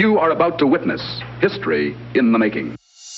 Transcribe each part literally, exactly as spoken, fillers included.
You are about to witness history in the making.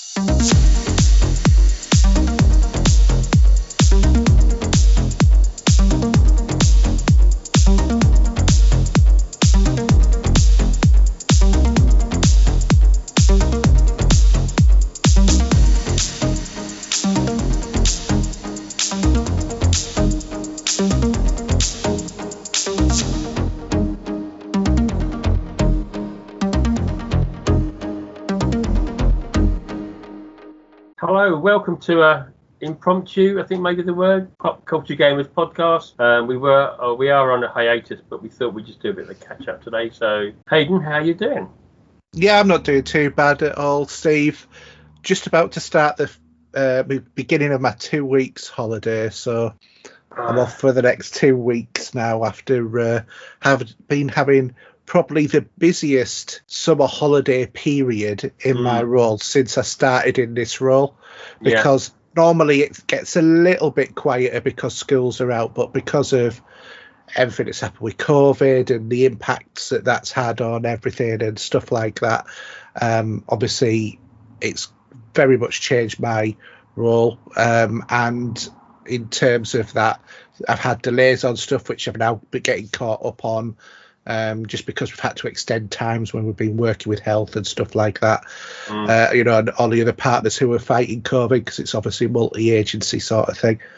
Hello, welcome to a impromptu, I think maybe the word, Pop Culture Gamers podcast. Um, we were, oh, we are on a hiatus, but we thought we'd just do a bit of a catch up today. So, Hayden, how are you doing? Yeah, I'm not doing too bad at all, Steve. Just about to start the uh, beginning of my two weeks holiday, so I'm off for the next two weeks now after uh, have been having probably the busiest summer holiday period in mm. my role since I started in this role, because yeah. normally it gets a little bit quieter because schools are out, but because of everything that's happened with COVID and the impacts that that's had on everything and stuff like that, um, obviously it's very much changed my role. Um, and in terms of that, I've had delays on stuff which I've now been getting caught up on. Um, just because we've had to extend times when we've been working with health and stuff like that. Mm. Uh, you know, and all the other partners who are fighting COVID, because it's obviously multi-agency sort of thing.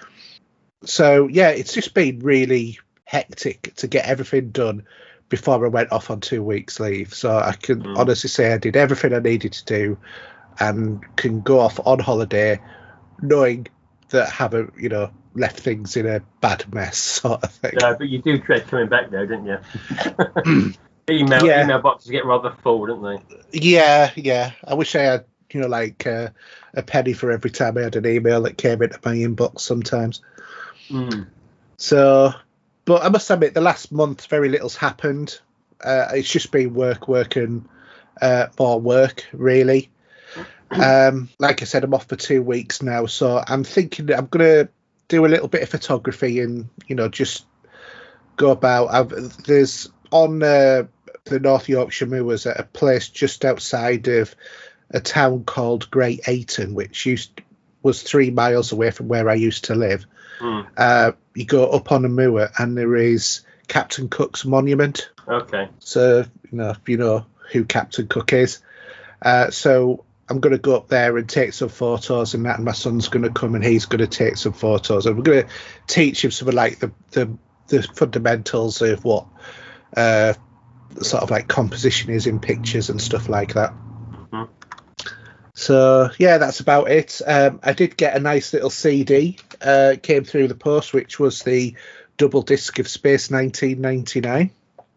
So, yeah, it's just been really hectic to get everything done before I went off on two weeks leave. So I can mm. honestly say I did everything I needed to do and can go off on holiday knowing that I haven't, you know, left things in a bad mess sort of thing. Yeah, but you do dread coming back though, didn't you? email yeah. email boxes get rather full, don't they? Yeah, yeah. I wish I had, you know, like uh, a penny for every time I had an email that came into my inbox sometimes. Mm. So, but I must admit, the last month, very little's happened. Uh, it's just been work, work and uh, more work, really. Um, like I said, I'm off for two weeks now, so I'm thinking that I'm going to do a little bit of photography and, you know, just go about. I've, there's on uh, the North Yorkshire Moors at a place just outside of a town called Great Ayton, which used was three miles away from where I used to live. Mm. Uh, you go up on a moor and there is Captain Cook's monument. Okay. So, you know, if you know who Captain Cook is. Uh, so I'm going to go up there and take some photos and that, and my son's going to come and he's going to take some photos, and we're going to teach him some of like the the, the fundamentals of what uh, sort of like composition is in pictures and stuff like that. Mm-hmm. So yeah, that's about it. Um, I did get a nice little C D, uh, came through the post, which was the double disc of Space nineteen ninety-nine.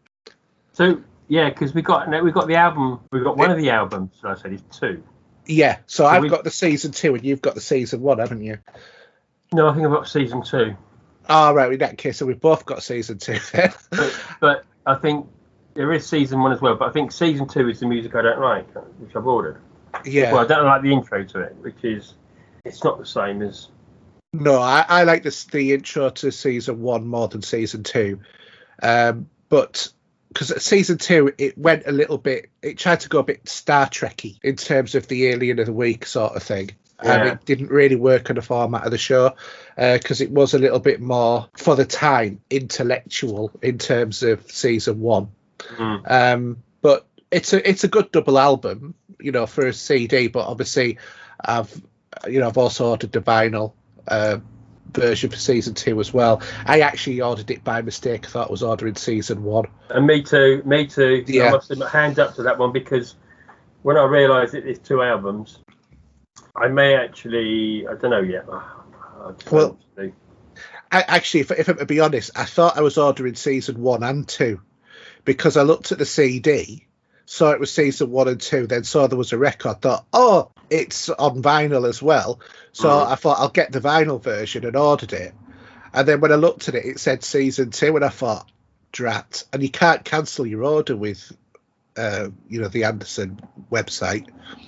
So yeah, because we got we got the album, we got one of the albums. I said it's two. Yeah, so, so I've got the season two and you've got the season one, haven't you? No, I think I've got season two. Oh, right, in that case, so we've both got season two then. but, but I think there is season one as well, but I think season two is the music I don't like, which I've ordered. Yeah. Well, I don't like the intro to it, which is, it's not the same as... No, I, I like this, the intro to season one more than season two. Um, but... because season two, it went a little bit, it tried to go a bit Star Trek-y in terms of the alien of the week sort of thing. Yeah. And it didn't really work on the format of the show because uh, it was a little bit more, for the time, intellectual in terms of season one. Mm. Um, but it's a it's a good double album, you know, for a C D. But obviously, I've you know I've also ordered the vinyl Uh, version for season two as well. I actually ordered it by mistake. I thought I was ordering season one. And me too, me too. Yeah. I must have hand up to that one because when I realised it is two albums, I may actually, I don't know yet. Well, I, actually, if, if I'm to be honest, I thought I was ordering season one and two because I looked at the C D, saw it was season one and two, then saw there was a record, thought, oh, it's on vinyl as well. So mm. I thought I'll get the vinyl version and ordered it. And then when I looked at it, it said season two, and I thought, drat. And you can't cancel your order with, uh, you know, the Anderson website.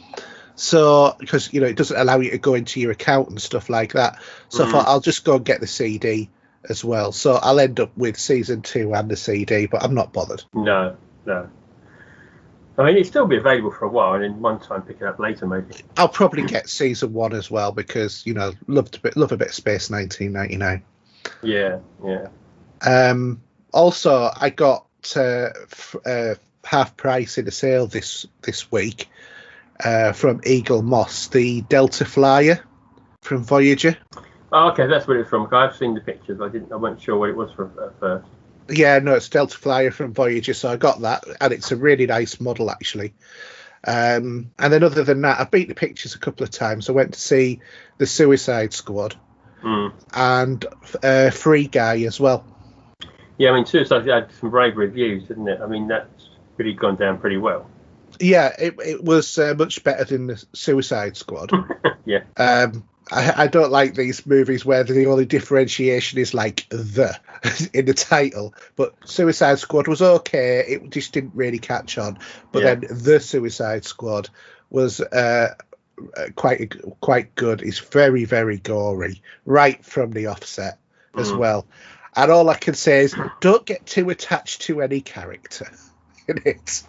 So, because, you know, it doesn't allow you to go into your account and stuff like that. So mm. I thought I'll just go and get the C D as well. So I'll end up with season two and the C D, but I'm not bothered. No, no. I mean, it'll still be available for a while, and then one time pick it up later, maybe. I'll probably get season one as well because you know love a bit love a bit of Space nineteen ninety-nine. Yeah, yeah. Um, also, I got uh, f- uh, half price in a sale this this week uh, from Eagle Moss, the Delta Flyer from Voyager. Oh, okay, that's where it's from. I've seen the pictures. I didn't. I wasn't sure what it was from at first. Yeah, no, it's Delta Flyer from Voyager, so I got that, and it's a really nice model actually. Um, and then other than that, I've beat the pictures a couple of times. I went to see the Suicide Squad Mm. and uh, Free Guy as well. Yeah, I mean, Suicide had some brave reviews, didn't it? I mean, that's really gone down pretty well. Yeah, it it was uh, much better than the Suicide Squad. Yeah. Um, I, I don't like these movies where the only differentiation is like the in the title. But Suicide Squad was okay. It just didn't really catch on. But Yeah. then the Suicide Squad was uh, quite quite good. It's very, very gory, right from the offset as Mm. well. And all I can say is don't get too attached to any character in it.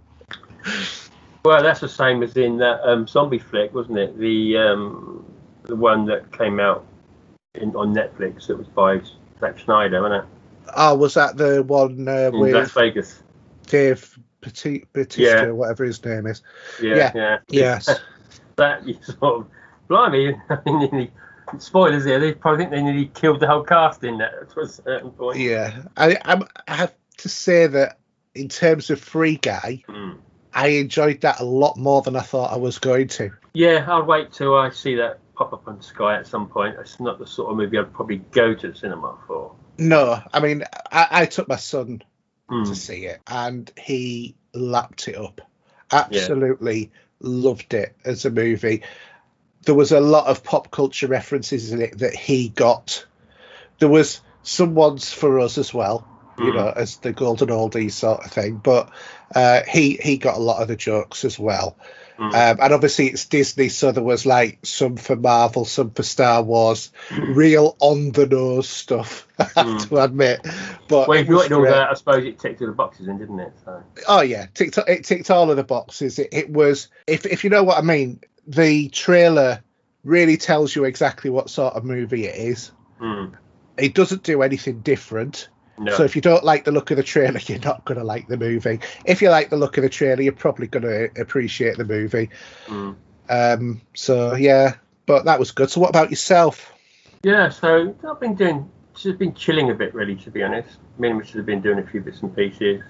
Well, that's the same as in that um, zombie flick, wasn't it? The um, the one that came out in, on Netflix that was by Zack Snyder, wasn't it? Oh, was that the one uh, In Las with Vegas. Dave Bati- Batista, Yeah. whatever his name is? Yeah, Yeah. yeah. Yes. That you sort of, blimey, I mean, spoilers here. They probably think they nearly killed the whole cast in that to a certain point. Yeah. I, I'm, I have to say that in terms of Free Guy, Mm. I enjoyed that a lot more than I thought I was going to. Yeah, I'll wait till I see that pop up on Sky at some point. It's not the sort of movie I'd probably go to the cinema for. No, I mean, I, I took my son Mm. to see it and he lapped it up. Absolutely loved it as a movie. There was a lot of pop culture references in it that he got. There was some ones for us as well, you Mm. know, as the golden oldies sort of thing. But uh, he he got a lot of the jokes as well. Mm. Um, and obviously it's Disney, so there was like some for Marvel, some for Star Wars, real on the nose stuff, I have Mm. to admit. But Well, it if you was wanted all great. that, I suppose it ticked all the boxes in, didn't it? So. Oh yeah, ticked it ticked all of the boxes. It, it was if if you know what I mean, the trailer really tells you exactly what sort of movie it is. Mm. It doesn't do anything different. No. So if you don't like the look of the trailer, you're not going to like the movie. If you like the look of the trailer, you're probably going to appreciate the movie. Mm. Um, so yeah, but that was good. So what about yourself? Yeah, so I've been doing, just been chilling a bit, really, to be honest. Me and Richard have been doing a few bits and pieces.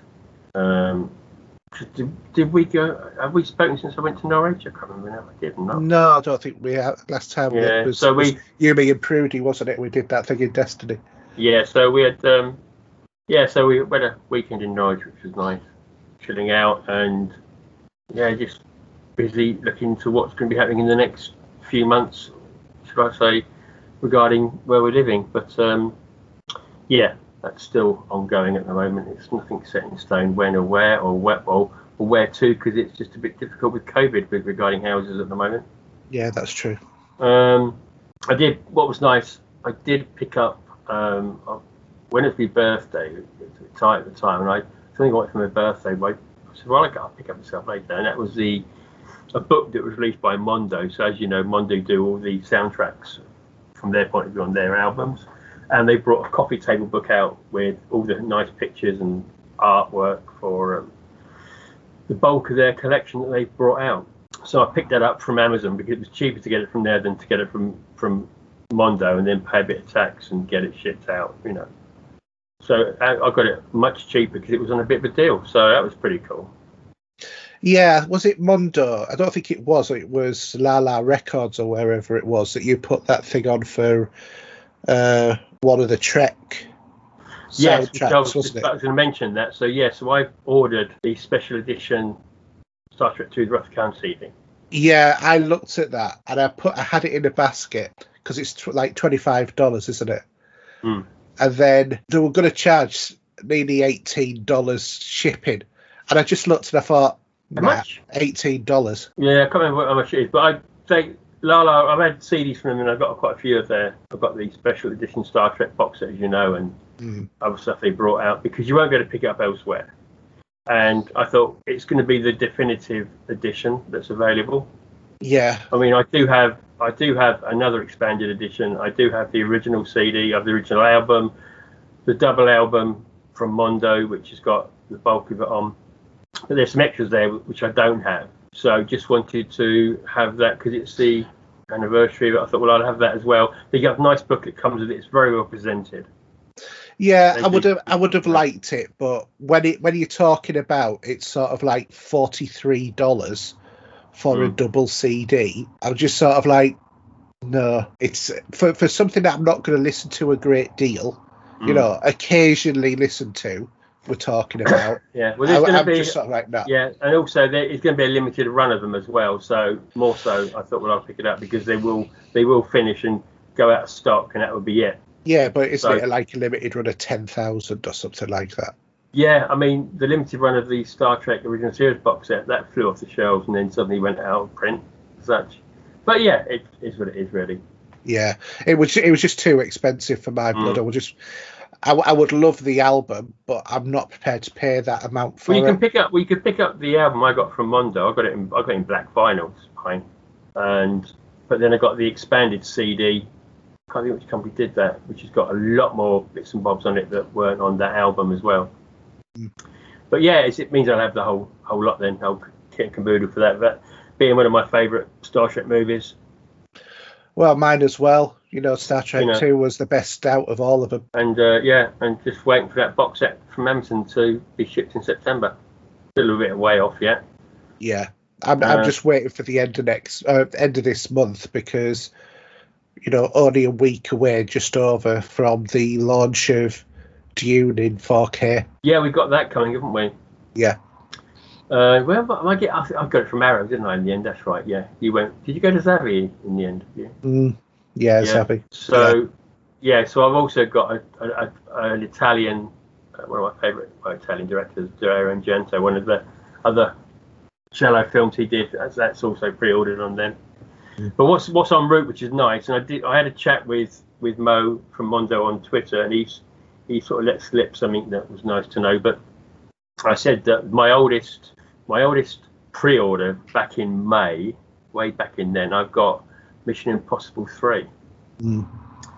Um, did, did we go? Have we spoken since I went to Norwich? I can't remember now. I did not. No, I don't think we had. Last time Yeah, it was, so was we- you, me, and Prudy, wasn't it? We did that thing in Destiny. Yeah, so we had, um, yeah, so we had a weekend in Norwich, which was nice, chilling out, and yeah, just busy looking to what's going to be happening in the next few months, should I say, regarding where we're living. But um, yeah, that's still ongoing at the moment. It's nothing set in stone when or where or where or, or where to, because it's just a bit difficult with COVID with regarding houses at the moment. Yeah, that's true. Um, I did. What was nice, I did pick up um, uh, when it was my birthday. It was tight at the time, and I something I wanted for my birthday. But I said, "Well, I'll pick up myself later," and that was the a book that was released by Mondo. So as you know, Mondo do all the soundtracks from their point of view on their albums, and they brought a coffee table book out with all the nice pictures and artwork for um, the bulk of their collection that they brought out. So I picked that up from Amazon because it was cheaper to get it from there than to get it from from Mondo and then pay a bit of tax and get it shipped out, you know. So I, I got it much cheaper because it was on a bit of a deal. So that was pretty cool. Yeah, was it Mondo? I don't think it was. It was La La Records or wherever it was that you put that thing on for uh, one of the Trek Yes, soundtracks, I was, wasn't I it? was going to mention that. So yeah, so I've ordered the special edition Star Trek two: The Wrath of Khan C D. Yeah, I looked at that and I put I had it in a basket because it's tw- like twenty-five dollars, isn't it? Hmm. And then they were going to charge nearly eighteen dollars shipping, and I just looked and I thought, How nah, much? eighteen dollars. Yeah, I can't remember how much it is, but I say Lala, I've had C Ds from them and I've got quite a few of their. I've got the special edition Star Trek box set, as you know, and Mm. other stuff they brought out because you won't be able to pick it up elsewhere. and I thought it's going to be the definitive edition that's available. Yeah. I mean, I do have I do have another expanded edition. I do have the original C D of the original album, the double album from Mondo, which has got the bulk of it on. But there's some extras there which I don't have. So just wanted to have that because it's the anniversary of it. I thought, well, I'll have that as well. They got a nice book that comes with it. It's very well presented. Yeah, They I would do- have I would have liked it, but when it when you're talking about it's sort of like forty three dollars for a Mm. double C D, I'm just sort of like, no, it's for for something that I'm not going to listen to a great deal. You Mm. know, occasionally listen to. We're talking about. Yeah, well, there's I, going to I'm be just sort of like, no. yeah, and also there is going to be a limited run of them as well. So more so, I thought, well, I'll pick it up because they will they will finish and go out of stock, and that will be it. Yeah, but isn't So- it like a limited run of ten thousand or something like that? Yeah, I mean, the limited run of the Star Trek original series box set that flew off the shelves and then suddenly went out of print, as such. But yeah, it is what it is, really. Yeah, it was it was just too expensive for my blood. Mm. I would just, I, w- I would love the album, but I'm not prepared to pay that amount for Well, you it. can pick up. Well, you could pick up the album I got from Mondo. I got it in. I got it in black vinyl, it's fine. And but then I got the expanded C D. I can't think which company did that, which has got a lot more bits and bobs on it that weren't on that album as well. Mm. But yeah, it's, it means I'll have the whole whole lot then. I'll kit and caboodle for that. But being one of my favourite Star Trek movies, Well, mine as well. You know, Star Trek You know. two was the best out of all of them. and uh, yeah, and just waiting for that box set from Amazon to be shipped in September. Still a little bit way off yet. Yeah, I'm, Uh, I'm just waiting for the end of next, uh, end of this month because, you know, only a week away, just over from the launch of Dune in four K. Yeah, we've got that coming, haven't we? Yeah. Uh, where did I get? I think I got it from Arrow, didn't I? In the end, that's right. Yeah, you went. Did you go to Xavi in the end? Yeah. Mm, yeah, Yeah. happy. So, yeah. So I've also got a, a, a, an Italian, uh, one of my favourite well, Italian directors, Dario Argento. One of the other cello films he did. That's, that's also pre-ordered on them. Mm. But what's what's en route, which is nice. And I did. I had a chat with with Mo from Mondo on Twitter, and he's he sort of let slip something that was nice to know. But I said that my oldest. My oldest pre-order back in May, way back in then, I've got Mission Impossible three, Mm.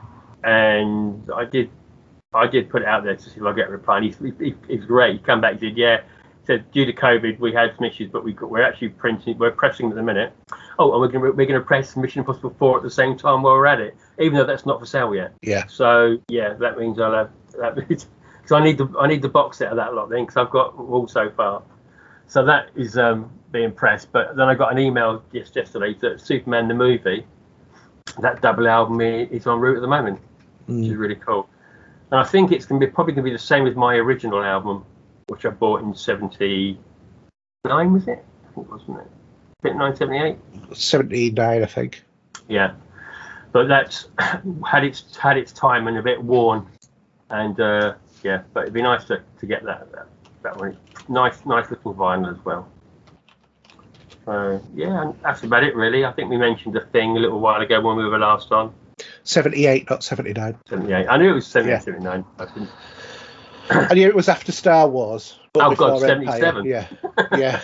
and I did, I did put it out there to see if I get a reply. And he, he, he was great. He came back, he said, yeah, he said due to COVID we had some issues, but we got, we're actually printing, we're pressing at the minute. Oh, and we're going to we're going to press Mission Impossible four at the same time while we're at it, even though that's not for sale yet. Yeah. So yeah, that means I'll have that because I need the I need the box set of that lot then because I've got all so far. So that is um, being pressed. But then I got an email just yesterday that Superman the movie, that double album is en route at the moment, Mm. which is really cool. And I think it's going to be probably going to be the same with my original album, which I bought in seventy-nine, was it? I think wasn't it? seventy-nine, seventy-eight? seventy-nine, I think. Yeah. But that's had its had its time and a bit worn. And uh, yeah, but it'd be nice to, to get that, that that one. Nice, nice little vinyl as well. So yeah, and that's about it really. I think we mentioned a thing a little while ago when we were last on. seventy-eight, not seventy-nine. seventy-eight. I knew it was seventy-eight, Yeah. seventy-nine. I didn't. I knew it was after Star Wars. But Oh, before God, Empire. seventy-seven. Yeah. Yeah.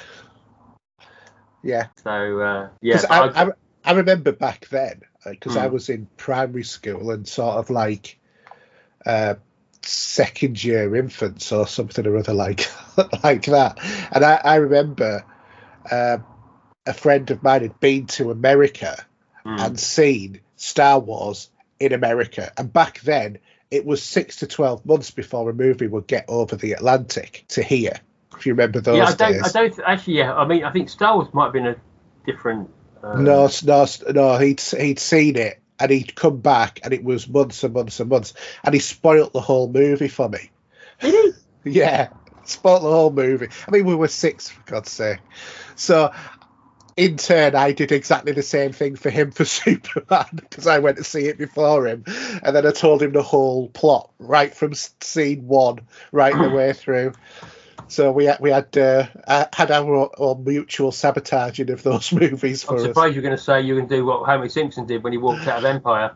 Yeah. So uh, yeah, 'Cause but I, I- I, I remember back then, because I Hmm. was in primary school and sort of like uh, second year infants or something or other like like that. And I, I remember uh, a friend of mine had been to America mm, and seen Star Wars in America. And back then, it was six to twelve months before a movie would get over the Atlantic to here. If you remember those yeah, I don't, days. I don't actually. Yeah, I mean, I think Star Wars might have been a different. Uh, No, no, no. He'd he'd seen it and he'd come back, and it was months and months and months, and he spoilt the whole movie for me. Did he? Yeah, spoilt the whole movie. I mean, we were six, for God's sake. So, in turn, I did exactly the same thing for him for Superman because I went to see it before him, and then I told him the whole plot right from s- scene one right the way through. So we had we had uh, uh, had our own mutual sabotaging of those movies for I'm us. surprised you're going to say you're going to do what Homer Simpson did when he walked out of Empire.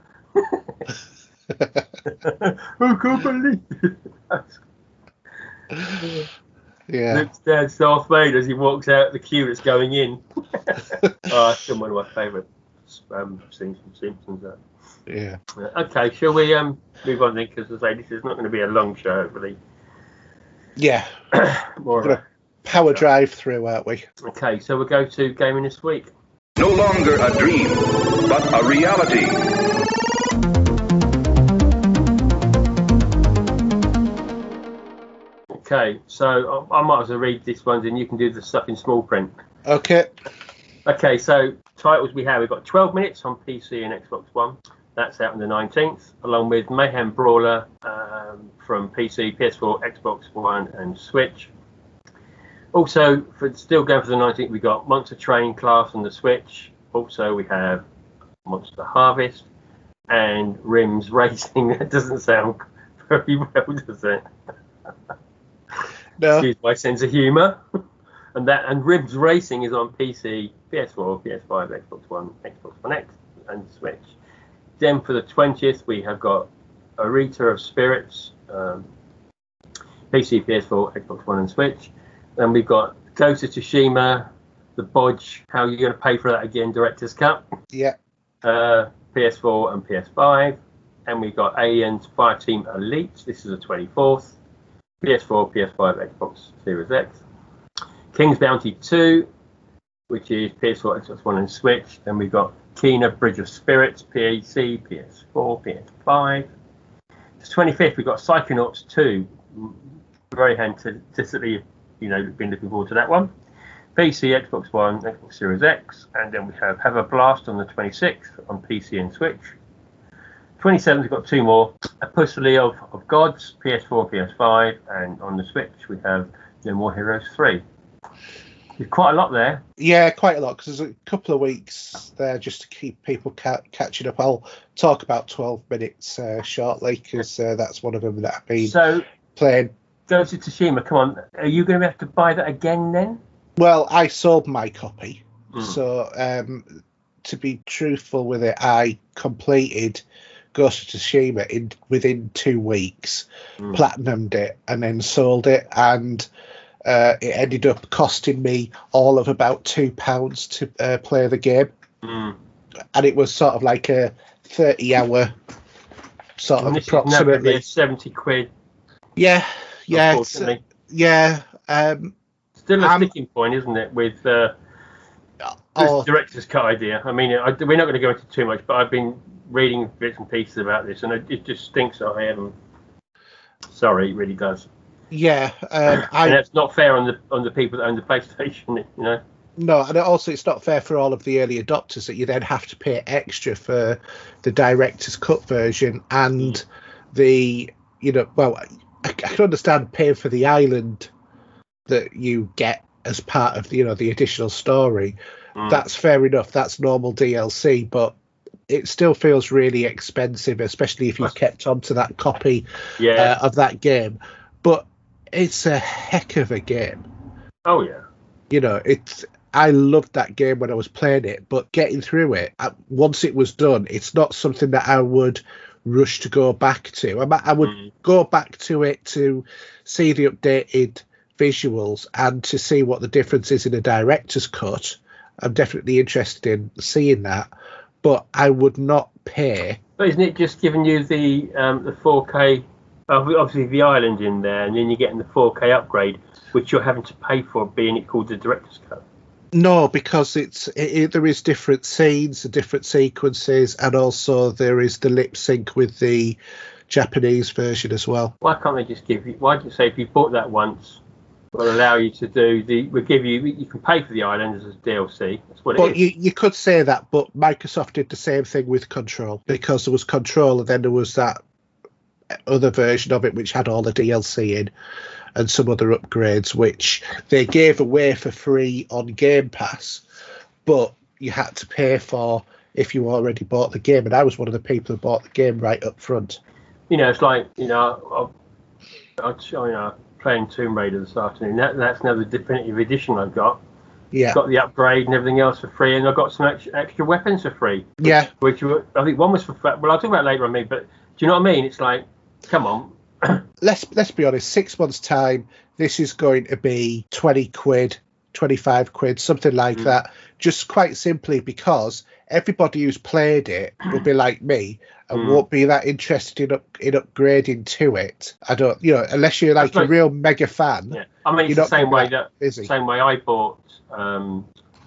I can't believe it. Yeah. Looks down Darth Vader as he walks out the queue that's going in. Oh, it's still one of my favourite um, scenes from Simpsons. That. Yeah. Okay, shall we um, move on then? Because as I say, this is not going to be a long show, hopefully. Yeah. More of We're a gonna power drive through, aren't we? Okay, so we'll go to Gaming This Week. No longer a dream, but a reality. Okay, so I, I might as well read this one and you can do the stuff in small print. Okay. Okay, so titles we have, we've got twelve minutes on P C and Xbox One. That's out on the nineteenth, along with Mayhem Brawler um, from P C, P S four, Xbox One and Switch. Also, for still going for the nineteenth, we've got Monster Train Class on the Switch. Also, we have Monster Harvest and Rims Racing. That doesn't sound very well, does it? No. Excuse my sense of humour. And that and Rims Racing is on P C, P S four, P S five, Xbox One, Xbox One X and Switch. Then for the twentieth, we have got Arita of Spirits, um, P C, P S four, Xbox One and Switch. Then we've got Ghost of Tsushima, The Bodge, how are you going to pay for that again, Director's Cut? Yeah. Uh, P S four and P S five. And we've got Aliens Fireteam Elite, this is the twenty-fourth. P S four, P S five, Xbox Series X. King's Bounty two, which is P S four, Xbox One and Switch. Then we've got Kena Bridge of Spirits, P C, P S four, P S five. The twenty-fifth, we've got Psychonauts two. Very anticipated, you know, been looking forward to that one. P C, Xbox One, Xbox Series X. And then we have Have a Blast on the twenty-sixth on P C and Switch. twenty-seventh, we've got two more. Apostle of, of Gods, P S four, P S five. And on the Switch, we have No More Heroes three. There's quite a lot there. Yeah, quite a lot, because there's a couple of weeks there just to keep people ca- catching up. I'll talk about twelve minutes uh, shortly, because uh, that's one of them that I've been so, playing. Ghost of Tsushima, come on. Are you going to have to buy that again then? Well, I sold my copy. Mm. So, um, to be truthful with it, I completed Ghost of Tsushima in, within two weeks, mm. platinumed it, and then sold it, and uh, it ended up costing me all of about two pounds to uh, play the game. Mm. And it was sort of like a thirty-hour sort and of this approximately. Is never seventy quid. Yeah, yeah, it's, uh, yeah. Um, Still a I'm, sticking point, isn't it, with uh, oh, this director's cut idea? I mean, I, we're not going to go into too much, but I've been reading bits and pieces about this, and it, it just stinks that I am. Sorry, it really does. Yeah, um, I, and that's not fair on the on the people that own the PlayStation, you know. No, and also it's not fair for all of the early adopters that you then have to pay extra for the director's cut version and mm. the, you know, well, I, I can understand paying for the island that you get as part of, you know, the additional story. Mm. That's fair enough. That's normal D L C, but it still feels really expensive, especially if you've kept on to that copy yeah. uh, of that game. But it's a heck of a game. Oh, yeah. You know, it's... I loved that game when I was playing it, but getting through it, once it was done, it's not something that I would rush to go back to. I, I would mm. go back to it to see the updated visuals and to see what the difference is in a director's cut. I'm definitely interested in seeing that, but I would not pay. But isn't it just giving you the um, the four K, obviously the island in there, and then you're getting the four K upgrade, which you're having to pay for, being it called the director's cut? No, because it's it, it, there is different scenes, different sequences, and also there is the lip sync with the Japanese version as well. Why can't they just give you? Why don't you say if you bought that once, we'll allow you to do the? We'll give you. You can pay for the islands as D L C. That's what it but is. you you could say that, but Microsoft did the same thing with Control, because there was Control and then there was that other version of it which had all the D L C in and some other upgrades which they gave away for free on Game Pass, but you had to pay for if you already bought the game. And I was one of the people who bought the game right up front. You know, it's like, you know, I was you know, playing Tomb Raider this afternoon. That, that's now the definitive edition I've got. Yeah. Got the upgrade and everything else for free, and I got some extra, extra weapons for free. Which, yeah. Which were, I think one was for, well, I'll talk about it later on me, but do you know what I mean? It's like, come on. let's let's be honest, six months time, this is going to be twenty quid, twenty-five quid, something like mm. that. Just quite simply because everybody who's played it will be like me and mm. won't be that interested in up, in upgrading to it. I don't, you know, unless you're like a real mega fan. Yeah. I mean, it's the same way that busy. same way I bought. Um,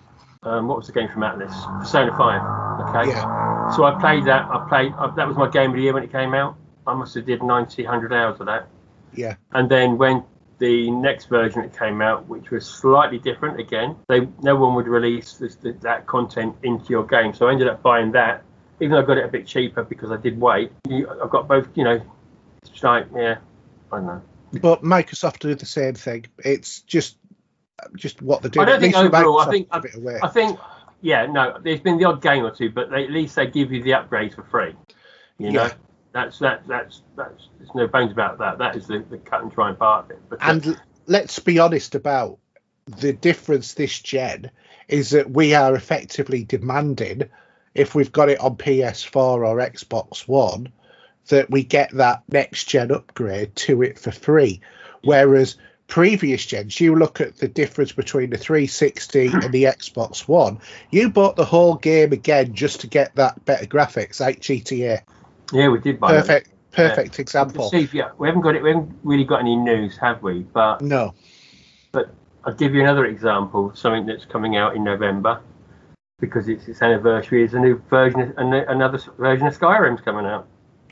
um, what was the game from Atlas? Persona five. Okay. Yeah. So I played that. I played. Uh, that was my game of the year when it came out. I must have did ninety, one hundred hours of that. Yeah. And then when the next version that came out, which was slightly different again, they no one would release this, that content into your game. So I ended up buying that, even though I got it a bit cheaper because I did wait. I've got both, you know, it's like, yeah, I don't know. But Microsoft do the same thing. It's just just what they're doing. I don't think overall, I think, I, I think, yeah, no, there's been the odd game or two, but they, at least they give you the upgrades for free, you know? Yeah. That's that. That's that's. There's no bones about that. That is the, the cut and dry part of it. But, and uh, let's be honest about the difference this gen is that we are effectively demanding, if we've got it on P S four or Xbox One, that we get that next gen upgrade to it for free. Whereas previous gens, you look at the difference between the three sixty and the Xbox One, you bought the whole game again just to get that better graphics, like G T A. Yeah, we did buy perfect, it. perfect yeah. example. Steve, yeah, we haven't got it. We haven't really got any news, have we? But no. But I'll give you another example. Something that's coming out in November because it's its anniversary. Is a new version, another version of Skyrim's coming out.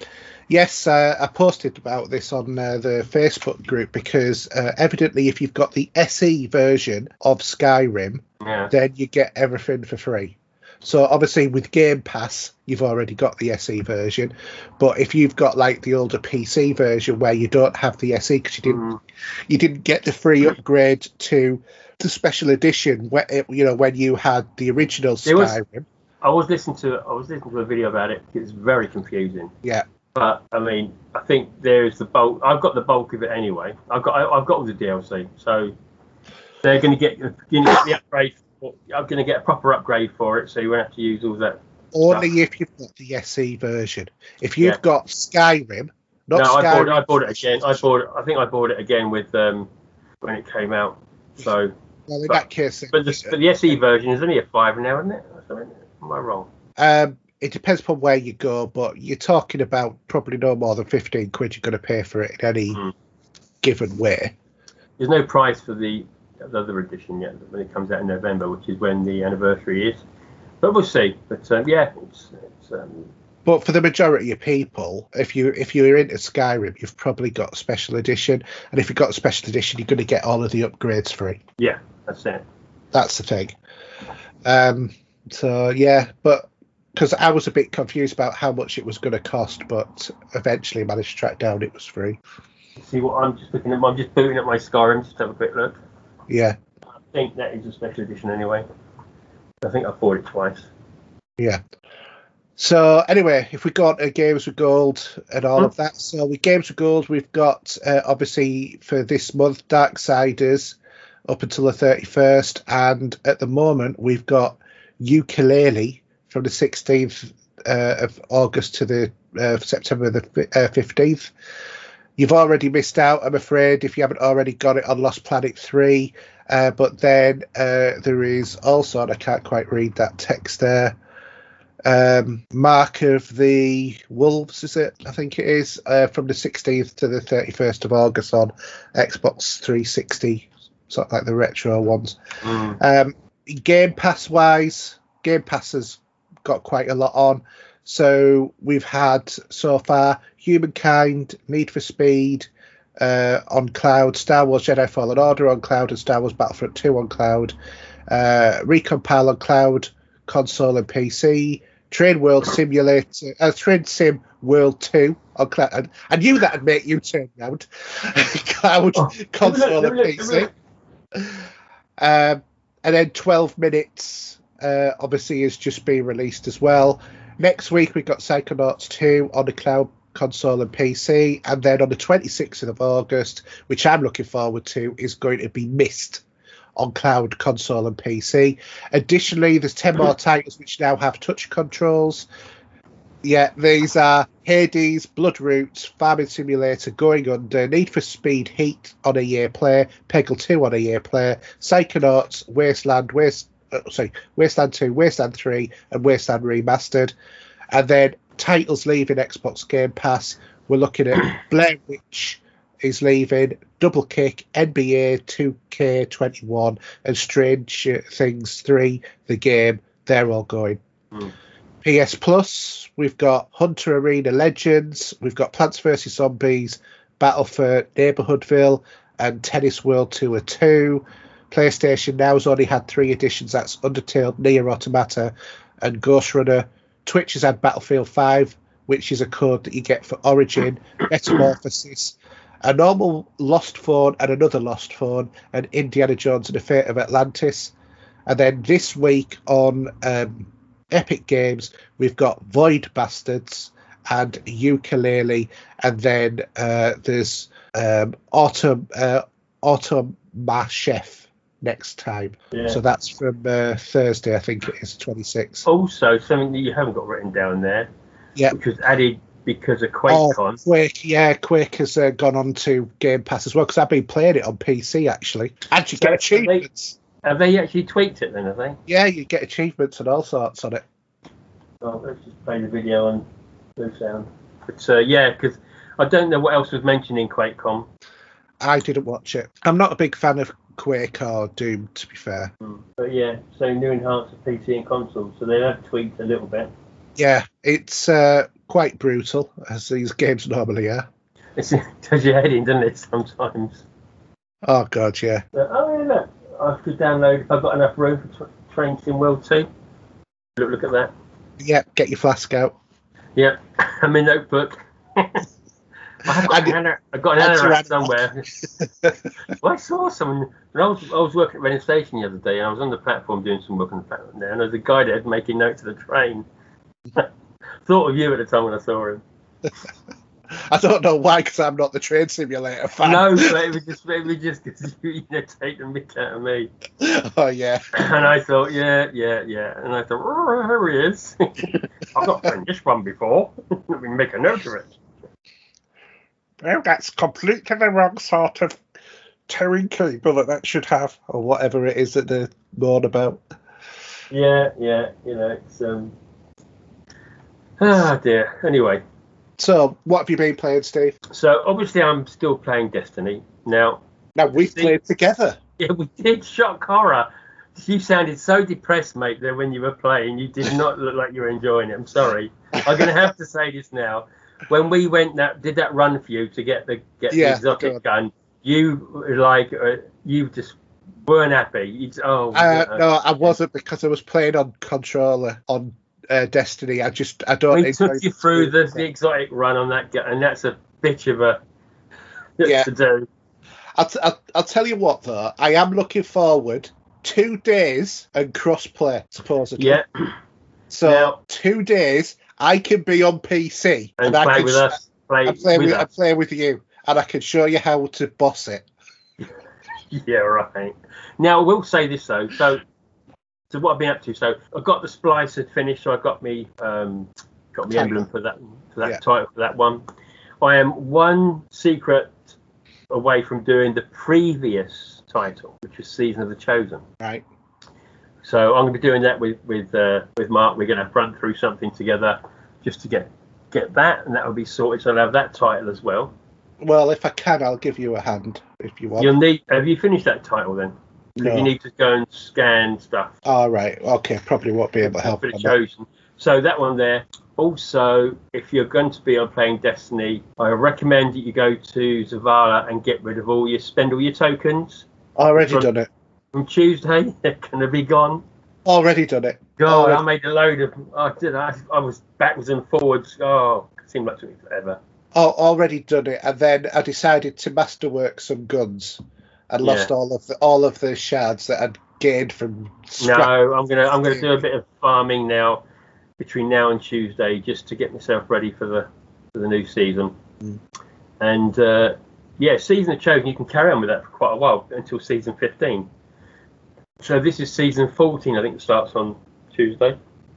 Yes, uh, I posted about this on uh, the Facebook group because uh, evidently, if you've got the S E version of Skyrim, yeah. then you get everything for free. So obviously with Game Pass, you've already got the S E version. But if you've got like the older P C version where you don't have the S E because you didn't, mm. you didn't get the free upgrade to the special edition, where it, you know, when you had the original Skyrim. Was, I was listening to I was listening to a video about it. It's very confusing. Yeah. But I mean, I think there's the bulk. I've got the bulk of it anyway. I've got I, I've got all the D L C, so they're going to get you know, the upgrade. I'm going to get a proper upgrade for it, so you won't have to use all that. Only stuff. If you've got the S E version. If you've yeah. got Skyrim, not no, Skyrim. I bought, I bought it again. I bought it. I think I bought it again with um, when it came out. So, well, in but, that case, but the, but the S E version is only a five now, isn't it? Am I wrong? Um, it depends upon where you go, but you're talking about probably no more than fifteen quid you're going to pay for it in any mm. given way. There's no price for the the other edition yet when it comes out in November, which is when the anniversary is. But we'll see. But um, yeah, it's. it's um... But for the majority of people, if you if you're into Skyrim, you've probably got a special edition, and if you've got a special edition, you're going to get all of the upgrades free. Yeah, that's it. That's the thing. Um. So yeah, but because I was a bit confused about how much it was going to cost, but eventually managed to track down it was free. See what I'm just looking at? I'm just booting up my Skyrim just to have a quick look. Yeah. I think that is a special edition anyway. I think I bought it twice. Yeah. So anyway, if we got uh, Games with Gold and all hmm. of that, so with Games with Gold, we've got uh, obviously for this month Darksiders up until the thirty-first, and at the moment we've got Yooka-Laylee from the sixteenth uh, of August to the uh, September the uh, fifteenth. You've already missed out, I'm afraid, if you haven't already got it on Lost Planet three. Uh, but then uh, there is also, and I can't quite read that text there, um, Mark of the Wolves, is it? I think it is, uh, from the sixteenth to the thirty-first of August on Xbox three sixty, sort of like the retro ones. Mm. Um, Game Pass-wise, Game Pass has got quite a lot on. So we've had so far Humankind, Need for Speed uh, on cloud, Star Wars Jedi Fallen Order on cloud, and Star Wars Battlefront two on cloud, uh, Recompile on cloud, console and P C, Train World Simulator, uh, Train Sim World two on cloud. I knew that would make you turn round. Cloud, oh, console and P C. Um, and then twelve minutes uh, obviously has just been released as well. Next week we've got Psychonauts two on the cloud, console and P C, and then on the twenty-sixth of August, which I'm looking forward to, is going to be Myst on cloud, console and P C. Additionally, there's ten more titles which now have touch controls. Yeah, these are Hades, Bloodroots, Farming Simulator, Going Under, Need for Speed Heat on a year play, Peggle two on a year play, Psychonauts, Wasteland, Waste, uh, sorry, Wasteland two, Wasteland three, and Wasteland Remastered. And then titles leaving Xbox Game Pass, we're looking at Blair Witch is leaving, Double Kick, N B A two K twenty-one, and Strange Things three, the game. They're all going. Mm. P S Plus, we've got Hunter Arena Legends, we've got Plants versus. Zombies, Battle for Neighborhoodville, and Tennis World Tour two. PlayStation Now's only had three editions. That's Undertale, Nier Automata, and Ghost Runner. Twitch has had Battlefield five, which is a code that you get for Origin, Metamorphosis, a normal Lost Phone and another Lost Phone, and Indiana Jones and the Fate of Atlantis. And then this week on um, Epic Games, we've got Void Bastards and Yooka-Laylee, and then uh, there's um, Autumn, uh, Automata Chef next time. Yeah. So that's from uh, Thursday, I think it is, twenty-sixth. Also, something that you haven't got written down there, yeah, which was added because of QuakeCon. Oh, Quake, yeah, Quake has uh, gone on to Game Pass as well, because I've been playing it on P C, actually. And you so get achievements. Have they, have they actually tweaked it then, have they? Yeah, you get achievements and all sorts on it. Oh, let's just play the video on Blue Sound. But uh, yeah, because I don't know what else was mentioned in QuakeCon. I didn't watch it. I'm not a big fan of Quake or Doom, to be fair. Mm. But yeah, so new enhanced for P C and console, so they have tweaked a little bit. Yeah, it's uh, quite brutal, as these games normally are. It does your head in, doesn't it, sometimes? Oh, God, yeah. But, oh, yeah, look, I could download, if I've got enough room for tra- Train Sim World two. Look, look at that. Yeah, get your flask out. Yeah, and my notebook. I've got, an, ana- I've got an anorak somewhere. Well, I saw someone, when I was, I was working at Reading Station the other day, and I was on the platform doing some work on the platform there, and there was a guy there making notes of the train. Thought of you at the time when I saw him. I don't know why, because I'm not the Train Simulator fan. No, but it was just, it was just because you, you know, take the mick out of me. Oh, yeah. And I thought, yeah, yeah, yeah. And I thought, oh, here he is. I've not played this one before. Let me make a note of it. Well, that's completely the wrong sort of towing cable that that should have, or whatever it is that they're moan about. Yeah, yeah, you know, it's um. Ah, dear. Anyway. So, what have you been playing, Steve? So, obviously, I'm still playing Destiny now. Now we've see, played together. Yeah, we did. Shock horror. You sounded so depressed, mate, there when you were playing. You did not look like you were enjoying it. I'm sorry. I'm going to have to say this now. When we went that did that run for you to get the get yeah, the exotic gun, you like uh, you just weren't happy. You, oh uh, no, I wasn't, because I was playing on controller on uh, Destiny. I just I don't. We took you through the, the exotic run on that gun, and that's a bitch of a yeah. to do. I'll, t- I'll I'll tell you what though, I am looking forward two days and crossplay supposedly. Yeah. So now, two days. I can be on P C and, and play I can with us. Play, I play with, with us. I play with you, and I can show you how to boss it. Yeah, right. Now I will say this though. So, so what I've been up to. So I got the splice had finished. So I got me um, got me emblem for that for that yeah. title for that one. I am one secret away from doing the previous title, which was Season of the Chosen. Right. So I'm going to be doing that with with uh, with Mark. We're going to run through something together just to get get that, and that will be sorted. So I'll have that title as well. Well, if I can, I'll give you a hand if you want. You'll need. Have you finished that title then? No. You need to go and scan stuff. All right. Okay. Probably won't be able to help. For the Chosen. So that one there. Also, if you're going to be on playing Destiny, I recommend that you go to Zavala and get rid of all your spend all your tokens. Already from, done it. From Tuesday, they're going to be gone. Already done it. God, Already. I made a load of. I did. I, I was backwards and forwards. Oh, it seemed like it took me forever. Oh, already done it, and then I decided to masterwork some guns, and Yeah. lost all of the all of the shards that I'd gained from. No, I'm gonna I'm gonna do a bit of farming now between now and Tuesday just to get myself ready for the for the new season. Mm. And uh, yeah, Season of Chosen, you can carry on with that for quite a while until season fifteen. So this is season fourteen, I think it starts on Tuesday.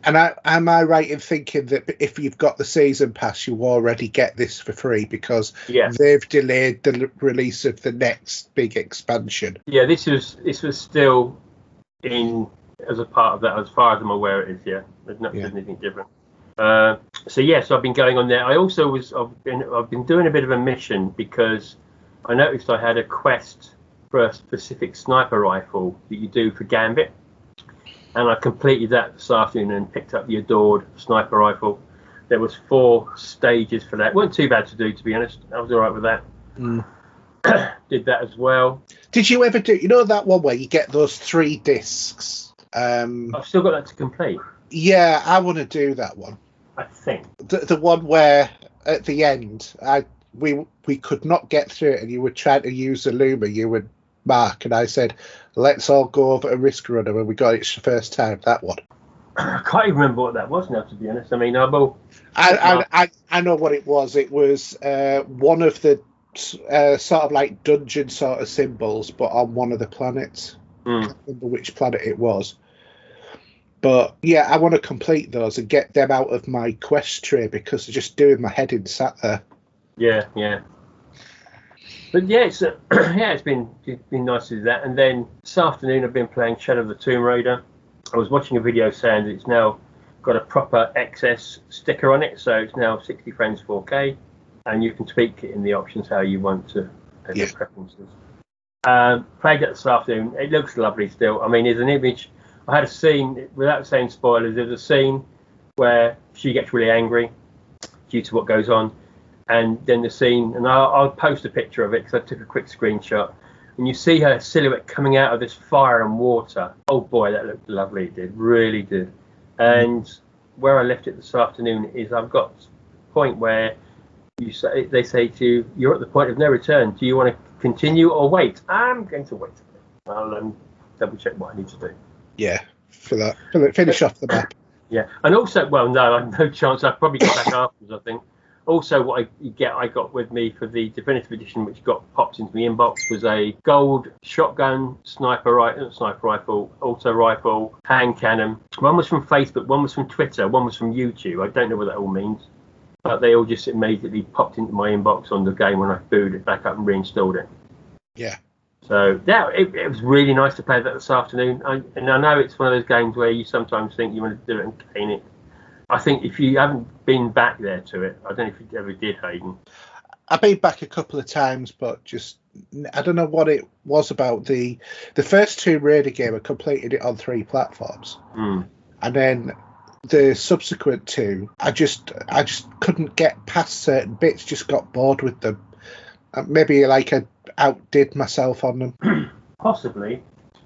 And I, am I right in thinking that if you've got the season pass, you already get this for free because Yeah. they've delayed the l- release of the next big expansion? Yeah, this was this was still in as a part of that, as far as I'm aware. It is. Yeah, there's not Yeah. anything different. Uh, so yes, yeah, so I've been going on there. I also was I've been I've been doing a bit of a mission because I noticed I had a quest for a specific sniper rifle that you do for Gambit, and I completed that this afternoon and picked up the Adored sniper rifle. There was four stages for that. It wasn't too bad to do, to be honest. I was all right with that. Mm. Did that as well. Did you ever do, you know, that one where you get those three discs? Um, I've still got that to complete, yeah, I want to do that one. I think. The, the one where at the end, I we we could not get through it, and you were trying to use the Luma, you would Mark, and I said, let's all go over to Risk Runner when we got it the first time. That one. I can't even remember what that was now, to be honest. I mean, I'm all... I, I, I, I know what it was. It was uh, one of the uh, sort of like dungeon sort of symbols, but on one of the planets. Mm. I can't remember which planet it was. But yeah, I want to complete those and get them out of my quest tree because they're just doing my head in sat there. Yeah, yeah. But yeah, it's uh, yeah, it's been it's been nice to do that. And then this afternoon, I've been playing Shadow of the Tomb Raider. I was watching a video saying that it's now got a proper X S sticker on it, so it's now sixty frames four K, and you can tweak it in the options how you want to, have Yeah. your preferences. Um, played that this afternoon. It looks lovely still. I mean, there's an image. I had a scene, without saying spoilers, there's a scene where she gets really angry due to what goes on. And then the scene, and I'll, I'll post a picture of it because I took a quick screenshot. And you see her silhouette coming out of this fire and water. Oh boy, that looked lovely. It did, really did. And where I left it this afternoon is I've got a point where you say, they say to you, you're at the point of no return. Do you want to continue or wait? I'm going to wait. I'll um, double check what I need to do. Yeah, for that. Finish off the map. Yeah, and also, well, no, I've no chance. I'll probably get back afterwards, I think. Also, what I you get, I got with me for the definitive edition, which got popped into my inbox, was a gold shotgun, sniper rifle, sniper rifle, auto rifle, hand cannon. One was from Facebook, one was from Twitter, one was from YouTube. I don't know what that all means, but they all just immediately popped into my inbox on the game when I booted it back up and reinstalled it. Yeah. So yeah, it, it was really nice to play that this afternoon. I, and I know it's one of those games where you sometimes think you want to do it and cane it. I think if you haven't been back there to it, I don't know if you ever did, Hayden. I've been back a couple of times, but just I don't know what it was about the the first two Raider game. I completed it on three platforms, Mm. and then the subsequent two, I just I just couldn't get past certain bits. Just got bored with them. Uh, maybe like I outdid myself on them. Possibly.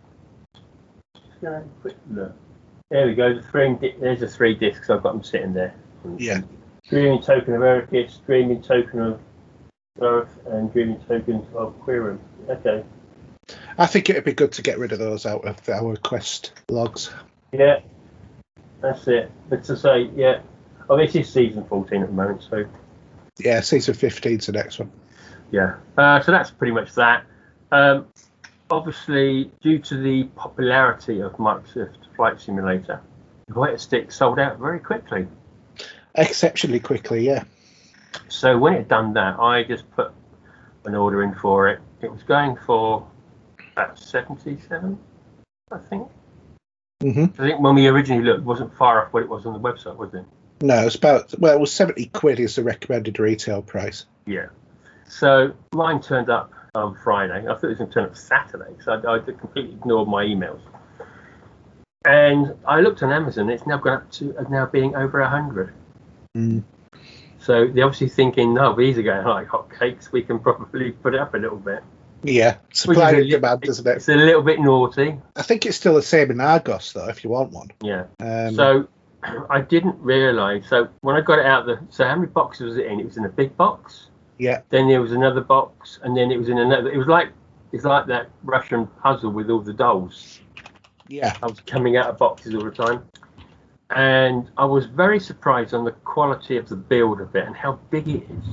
Just gonna have a quick look. There we go. The three, there's the three discs. I've got them sitting there. Yeah. Dreaming Token of Ericus, Dreaming Token of Earth, and Dreaming Token of Quirum. Okay. I think it'd be good to get rid of those out of our quest logs. Yeah, that's it. But to say, yeah. Oh, this is season fourteen at the moment, so. Yeah, season fifteen's the next one. Yeah. Uh, so that's pretty much that. Um, obviously, due to the popularity of Microsoft Flight Simulator, the Weta Stick sold out very quickly. Exceptionally quickly, yeah. So when it done that, I just put an order in for it. It was going for about seventy-seven, I think. hmm I think when we originally looked, it wasn't far off what it was on the website, was it? No, it's about, well, it was seventy quid is the recommended retail price. Yeah. So mine turned up on Friday. I thought it was going to turn up Saturday, so I, I completely ignored my emails. And I looked on Amazon. It's now gone up to uh, now being over a hundred. Mm. So they're obviously thinking, no, these are going like hotcakes. We can probably put it up a little bit. Yeah, Which supply is a and li- demand, doesn't it? It's a little bit naughty. I think it's still the same in Argos, though, if you want one. Yeah. Um, So I didn't realise. So when I got it out, the so how many boxes was it in? It was in a big box. yeah, Then there was another box, and then it was in another. It was like it's like that Russian puzzle with all the dolls. yeah. I was coming out of boxes all the time, and I was very surprised on the quality of the build of it and how big it is.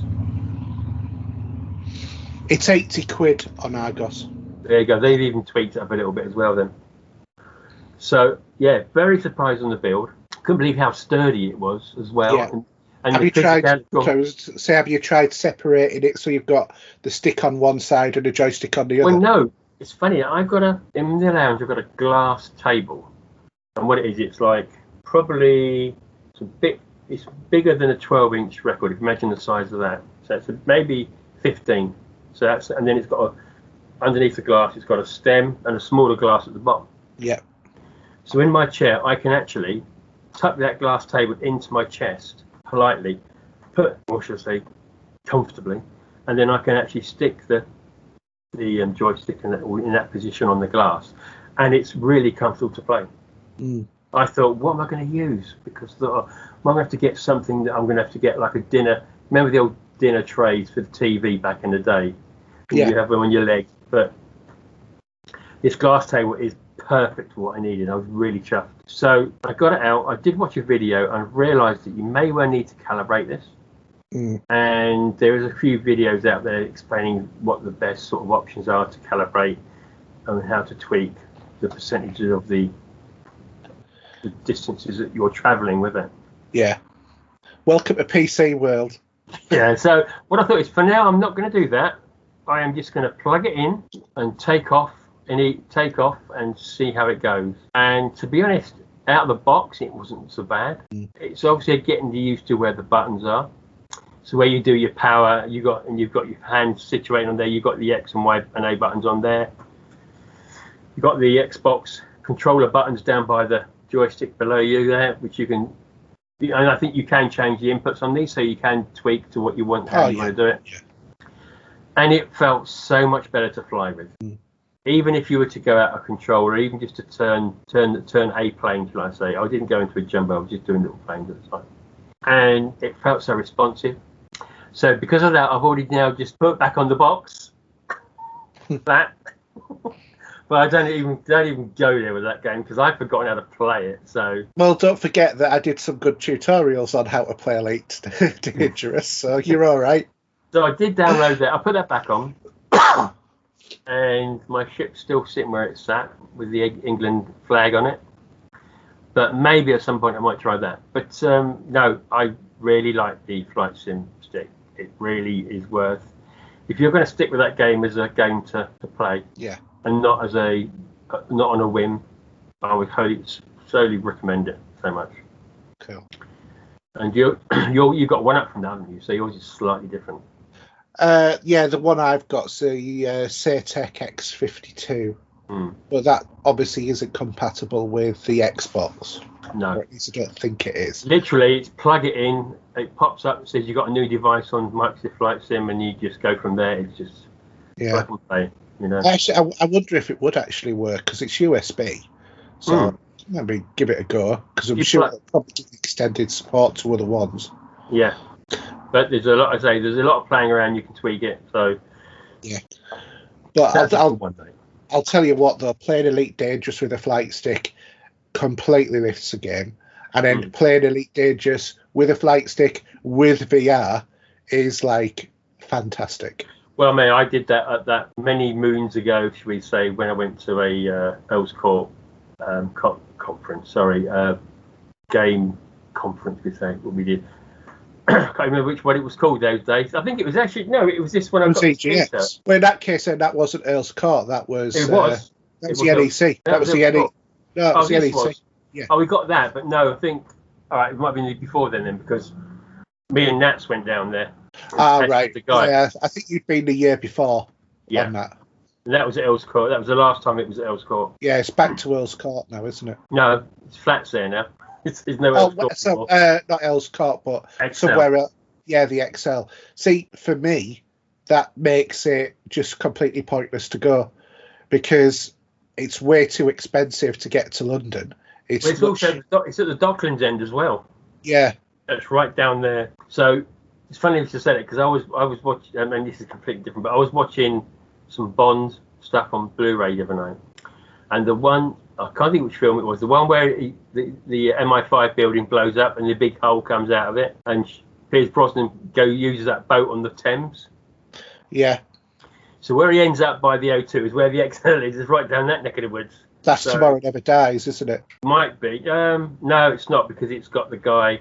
It's eighty quid on Argos. There you go. They've even tweaked it up a little bit as well then. So yeah, very surprised on the build. couldn't believe how sturdy it was as well. Yeah. And, and have the you tried? physical- So, say, have you tried separating it so you've got the stick on one side and the joystick on the other? Well, no, it's funny. I've got a in the lounge. I've got a glass table, and what it is, it's like probably it's a bit. It's bigger than a twelve-inch record. If you imagine the size of that, so it's a, maybe fifteen. So that's and then it's got a underneath the glass. It's got a stem and a smaller glass at the bottom. Yeah. So in my chair, I can actually tuck that glass table into my chest politely, put, or should I say, comfortably, and then I can actually stick the the um, joystick in that, in that position on the glass, and it's really comfortable to play. Mm. I thought, what am I going to use? Because I thought, oh, I'm going to have to get something that I'm going to have to get like a dinner. Remember the old dinner trays for the T V back in the day? Yeah. You have them on your legs, but this glass table is perfect for what I needed. I was really chuffed. So I got it out. I did watch a video and realised that you may well need to calibrate this. Mm. And there is a few videos out there explaining what the best sort of options are to calibrate and how to tweak the percentages of the, the distances that you're travelling with it. Yeah. Welcome to P C world. Yeah. So what I thought is, for now, I'm not going to do that. I am just going to plug it in and take off. And eat, take off and see how it goes. And to be honest, out of the box, it wasn't so bad. Mm. It's obviously getting used to where the buttons are. So where you do your power, you got and you've got your hands situated on there. You've got the X and Y and A buttons on there. You've got the Xbox controller buttons down by the joystick below you there, which you can. And I think you can change the inputs on these, so you can tweak to what you want, how oh, you yeah. want to do it. Yeah. And it felt so much better to fly with. Mm. Even if you were to go out of control, or even just to turn turn turn a plane, shall I say? I didn't go into a jumbo. I was just doing little planes at the time, and it felt so responsive. So because of that, I've already now just put back on the box that. But I don't even don't even go there with that game because I've forgotten how to play it. So well, don't forget that I did some good tutorials on how to play Elite Dangerous, so you're all right. So I did download that. I put that back on. And my ship's still sitting where it's sat with the England flag on it. But maybe at some point I might try that. But um, no, I really like the Flight Sim stick. It really is worth. If you're going to stick with that game as a game to, to play, yeah, and not as a uh, not on a whim, I would highly, solely recommend it so much. Cool. And you you you got one up from that, haven't you? So yours is slightly different. Uh, yeah, the one I've got's the uh, Satek X fifty-two, mm. but that obviously isn't compatible with the Xbox. No, or at least I don't think it is. Literally, it's plug it in, it pops up, says you've got a new device on Microsoft Flight Sim, and you just go from there. It's just yeah. plug and play, you know. Actually, I, I wonder if it would actually work because it's U S B. So mm. maybe give it a go because I'm you sure it'll probably give extended support to other ones. Yeah. But there's a lot, I say, there's a lot of playing around. You can tweak it, so yeah. But I'll, I'll, I'll, I'll tell you what, though, playing Elite Dangerous with a flight stick completely lifts the game, and then mm. playing Elite Dangerous with a flight stick with V R is like fantastic. Well, man, I did that at that many moons ago, should we say, when I went to a uh, Earls Court um, co- conference. Sorry, uh, game conference. We say what we did. I can't remember which one it was called those days. I think it was actually no, it was this one. I got E G X. Well, in that case, then that wasn't Earls Court. That was it was. Uh, that was it the N E C. That, that was the N E C. No, it was oh, the N E C. Was. Yeah. Oh, we got that, but no, I think all right, it might have been before then, then because me and Nats went down there. Ah, right. The guy. Yeah, I think you'd been the year before yeah. on that. And that was at Earls Court. That was the last time it was at Earls Court. Yeah, it's back to Earls Court now, isn't it? No, it's flats there now. It's, there's no oh, Earls Court. So, uh, not Earls Court, but X L. somewhere else. Yeah, the X L. See, for me, that makes it just completely pointless to go because it's way too expensive to get to London. It's, well, it's much... also it's at the Docklands end as well. Yeah, it's right down there. So it's funny you said it because I was I was watching. I mean, this is completely different, but I was watching some Bond stuff on Blu-ray the other night, and the one I can't think which film it was. The one where he, the the M I five building blows up and the big hole comes out of it, and Pierce Brosnan go uses that boat on the Thames. Yeah. So where he ends up by the O two is where the X L is. Is right down that neck of the woods. That's So- Tomorrow Never Dies, isn't it? Might be. Um, no, it's not because it's got the guy.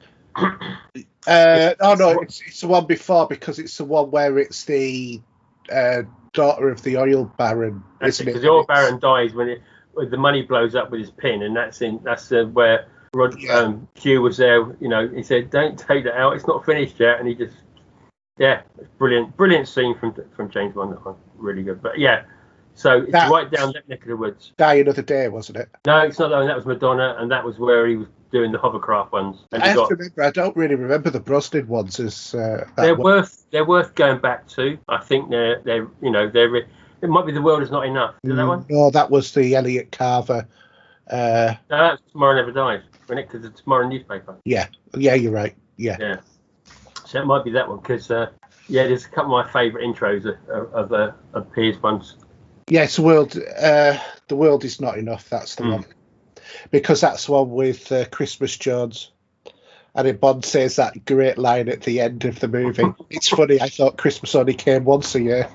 Uh, oh no, it's- it's, it's the one before because it's the one where it's the uh, daughter of the oil baron, isn't it? Because the oil It's- baron dies when it when the money blows up with his pin, and that's in that's uh, where Rod Yeah. um, Q was there. You know, he said, "Don't take that out. It's not finished yet." And he just, yeah, it's brilliant, brilliant scene from from James Bond. That one, really good. But yeah, so it's That- right down that neck of the woods. Die Another Day, wasn't it? No, it's not that one. That was Madonna, and that was where he was doing the hovercraft ones. And I he have got, to remember. I don't really remember the Brosnan ones as uh, that they're one. worth they're worth going back to. I think they're they're you know they're it might be The World Is Not Enough. Is it that one? No, that was the Elliot Carver. Uh, No, that's Tomorrow Never Dies. When it to the Tomorrow newspaper. yeah, yeah, you're right. Yeah, Yeah. So it might be that one because uh, yeah, there's a couple of my favourite intros of of, of, uh, of Piers ones. yeah. It's the world. Uh, the world is not enough. That's the Mm. one because that's the one with uh, Christmas Jones. And then Bond says that great line at the end of the movie. It's funny. I thought Christmas only came once a year.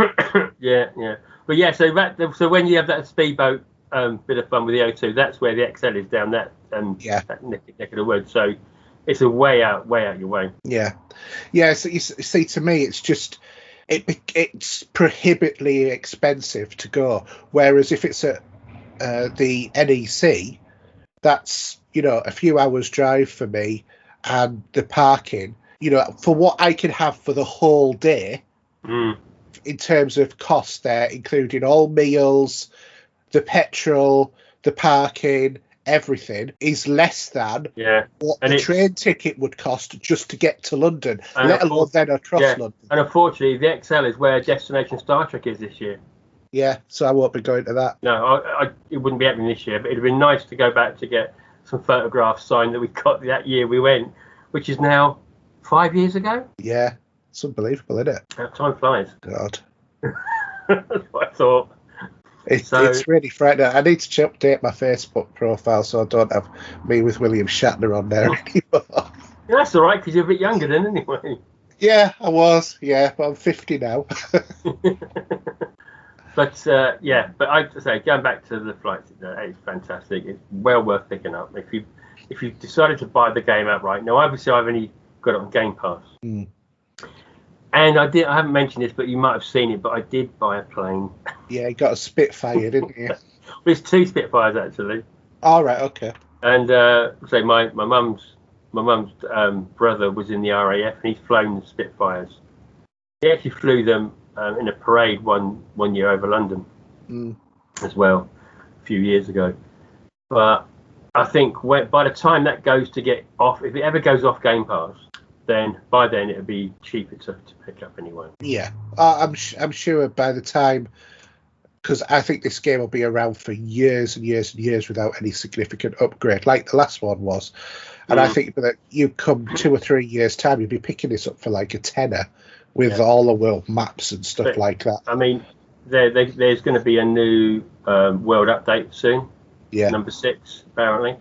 yeah, yeah. But yeah, so that, so when you have that speedboat um, bit of fun with the O two, that's where the X L is down that um Yeah. that neck, neck of the woods. So it's a way out, way out your way. Yeah, yeah. So you s- see, to me, it's just it. be- It's prohibitively expensive to go. Whereas if it's at uh, the N E C, that's you know a few hours drive for me, and the parking. You know, for what I can have for the whole day Mm. in terms of cost there, including all meals, the petrol, the parking, everything, is less than Yeah, what And the it's- train ticket would cost just to get to London, And let of alone course- then across yeah. London. And unfortunately, the X L is where Destination Star Trek is this year. Yeah, so I won't be going to that. No, I, I, it wouldn't be happening this year, but it'd been nice to go back to get some photographs signed that we got that year we went, which is now five years ago. Yeah, it's unbelievable, isn't it? How time flies. God. That's what I thought. It, So- it's really frightening. I need to update my Facebook profile so I don't have me with William Shatner on there anymore. That's all right, because you're a bit younger then, anyway. Yeah, I was. Yeah, but I'm fifty now. But uh, yeah, but I have to say, going back to the flights, uh, it's fantastic. It's well worth picking up if you if you decided to buy the game outright. Now, obviously, I've only got it on Game Pass, Mm. and I did. I haven't mentioned this, but you might have seen it. But I did buy a plane. Yeah, you got a Spitfire, didn't you? Well, it's two Spitfires actually, All right, okay. and uh, say my my mum's my mum's um, brother was in the R A F, and he's flown the Spitfires. He actually flew them um, in a parade one one year over London. Mm. As well a few years ago. But I think when, by the time that goes to get off, if it ever goes off Game Pass, then by then it'll be cheaper to, to pick up anyway. Yeah, uh, I'm sh- I'm sure by the time, because I think this game will be around for years and years and years without any significant upgrade, like the last one was. And I Mm. think that you come two or three years time, you'll be picking this up for like a tenner with Yeah. all the world maps and stuff But- like that. I mean, there, there there's going to be a new um, world update soon, Yeah, number six apparently.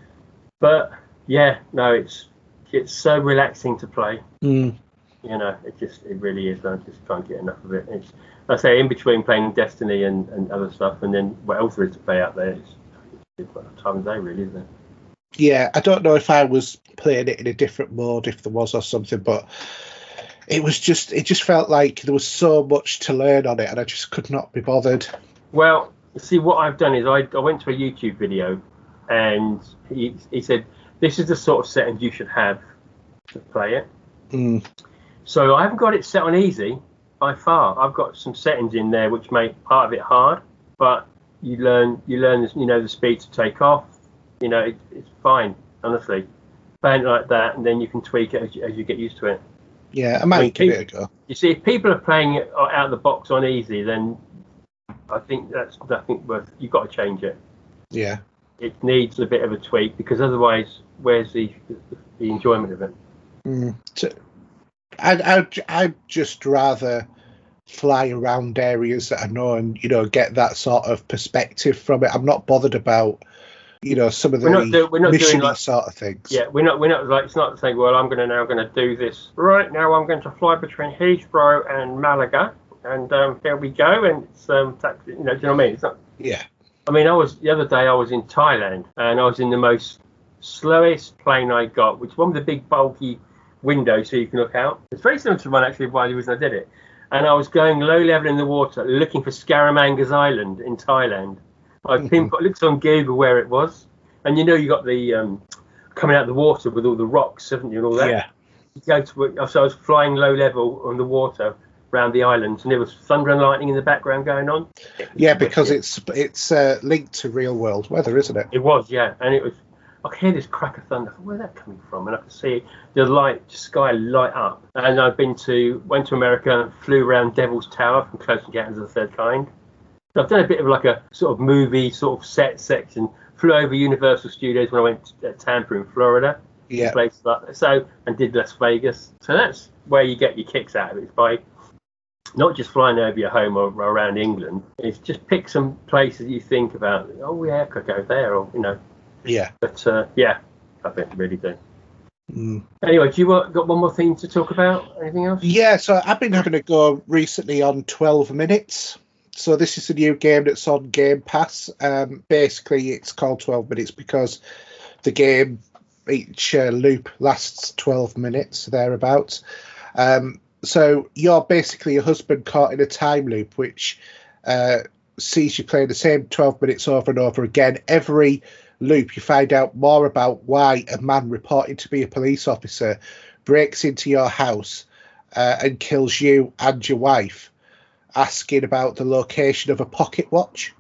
But yeah, no, it's it's so relaxing to play. Mm. You know, it just it really is. I just can't get enough of it. It's I say in between playing Destiny and, and other stuff, and then what else there is to play out there. It's, it's about the time of day, really, isn't it? yeah. I don't know if I was playing it in a different mode, if there was or something, but it was just it just felt like there was so much to learn on it, and I just could not be bothered. Well, see, what I've done is I, I went to a YouTube video, and he, he said, this is the sort of settings you should have to play it. Mm. So I haven't got it set on easy by far. I've got some settings in there which make part of it hard, but you learn, you learn, this, you know, the speed to take off. You know, it, it's fine, honestly. Play it like that, and then you can tweak it as you, as you get used to it. Yeah, I might mean, give keep- it a go. You see, if people are playing it out of the box on easy, then I think that's nothing worth. You've got to change it. Yeah. It needs a bit of a tweak because otherwise, where's the the enjoyment of it? Mm. So, I'd, I'd, I'd just rather fly around areas that I know and, you know, get that sort of perspective from it. I'm not bothered about, you know, some of the We're not do- we're not doing mission-y like- sort of things. Yeah, we're not we're not like it's not saying, well, I'm going to now going to do this right now. I'm going to fly between Heathrow and Malaga, and um, here we go. And it's um, tax- you know, do you know what I mean? It's not. Yeah. I mean, I was the other day I was in Thailand and I was in the most slowest plane I got, which is one with the big bulky windows so you can look out. It's very similar to one actually, why the reason I did it. And I was going low level in the water looking for Scaramangas Island in Thailand. I pinpoint, looked on Google where it was, and you know you got the um, coming out of the water with all the rocks, haven't you, and all that. Yeah. You go to, so I was flying low level on the water around the islands, and there was thunder and lightning in the background going on. Yeah, because it's it's uh, linked to real world weather, isn't it? It was, yeah, and it was. I could hear this crack of thunder. Where's that coming from? And I could see the light, the sky light up. And I've been to, went to America, flew around Devil's Tower from Close Encounters of the Third Kind. So I've done a bit of like a sort of movie sort of set section. Flew over Universal Studios when I went to Tampa in Florida. Yeah. Places like that. So, and did Las Vegas. So that's where you get your kicks out of it. It's by not just flying over your home or around England. It's just pick some places you think about. Oh yeah, I could go there, or you know. Yeah. But uh, yeah, I think I really do. Mm. Anyway, do you want, got one more thing to talk about? Anything else? Yeah, so I've been having a go recently on twelve minutes. So this is a new game that's on Game Pass. Um, basically, it's called twelve minutes because the game, each uh, loop lasts twelve minutes, thereabouts. Um, so you're basically a husband caught in a time loop, which uh, sees you playing the same twelve minutes over and over again. Every loop, you find out more about why a man reporting to be a police officer breaks into your house uh, and kills you and your wife, asking about the location of a pocket watch.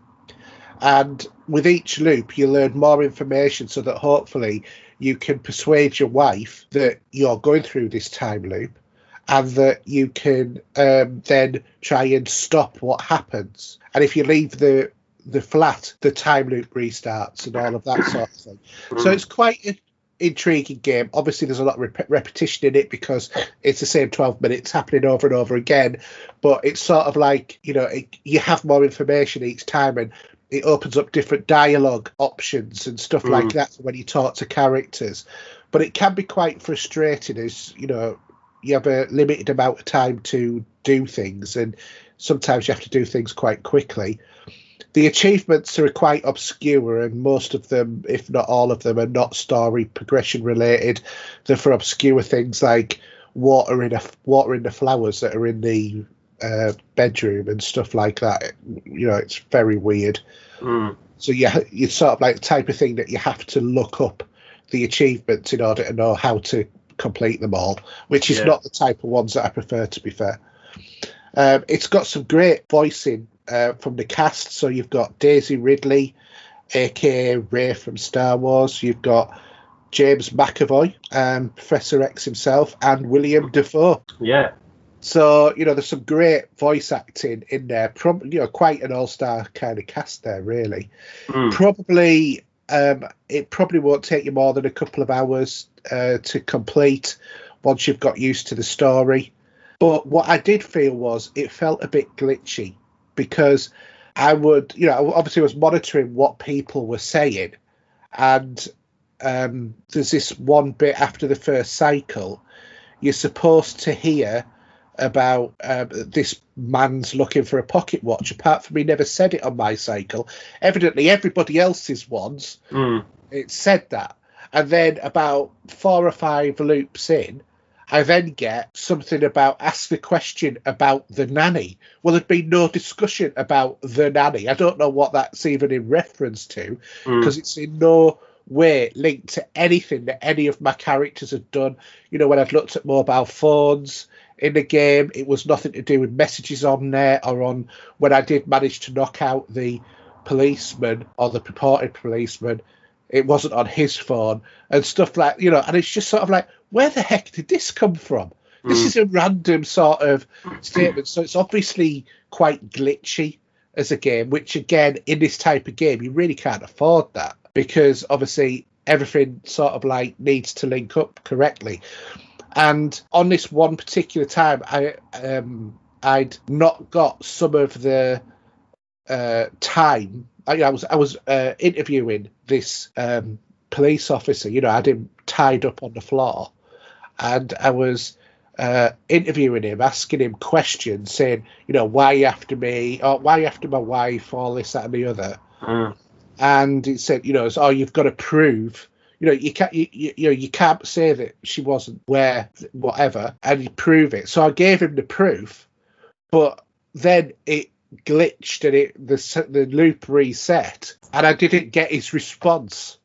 And with each loop, you learn more information so that hopefully you can persuade your wife that you're going through this time loop and that you can um, then try and stop what happens. And if you leave the the flat, the time loop restarts and all of that sort of thing. So it's quite an intriguing game. Obviously, there's a lot of rep- repetition in it because it's the same twelve minutes happening over and over again. But it's sort of like, you know, it, you have more information each time and it opens up different dialogue options and stuff mm. like that when you talk to characters. But it can be quite frustrating as, you know, you have a limited amount of time to do things and sometimes you have to do things quite quickly. The achievements are quite obscure, and most of them, if not all of them, are not story progression related. They're for obscure things like water in a water in the flowers that are in the uh, bedroom and stuff like that. You know, it's very weird. Mm. So yeah, it's sort of like the type of thing that you have to look up the achievements in order to know how to complete them all, which is yeah. not the type of ones that I prefer, to be fair. Um, it's got some great voicing uh, from the cast. So you've got Daisy Ridley, aka Rey from Star Wars. You've got James McAvoy, um, Professor X himself, and William Dafoe. Yeah. So, you know, there's some great voice acting in there. Pro- you know, quite an all-star kind of cast there, really. Mm. Probably, um, it probably won't take you more than a couple of hours uh, to complete once you've got used to the story. But what I did feel was it felt a bit glitchy because I would, you know, obviously I was monitoring what people were saying. And um, there's this one bit after the first cycle, you're supposed to hear about uh, this man's looking for a pocket watch. Apart from he never said it on my cycle. Evidently, everybody else's ones, mm. it said that. And then about four or five loops in, I then get something about ask the question about the nanny. Well, there'd been no discussion about the nanny. I don't know what that's even in reference to because mm. it's in no way linked to anything that any of my characters had done. You know, when I'd looked at mobile phones in the game, it was nothing to do with messages on there or on when I did manage to knock out the policeman or the purported policeman. It wasn't on his phone and stuff like, you know, and it's just sort of like, where the heck did this come from? Mm. This is a random sort of statement. So it's obviously quite glitchy as a game, which again, in this type of game, you really can't afford that because obviously everything sort of like needs to link up correctly. And on this one particular time, I, um, I'd not got some of the uh, time. I, I was I was uh, interviewing this um, police officer. You know, I had him tied up on the floor, and I was uh, interviewing him, asking him questions, saying, you know, why are you after me, or why are you after my wife, all this, that, and the other. Mm. And it said, you know, it's, oh, you've got to prove. You know, you can't, you, you, you know, you can't say that she wasn't where, whatever, and you prove it. So I gave him the proof, but then it glitched and it the the loop reset, and I didn't get his response.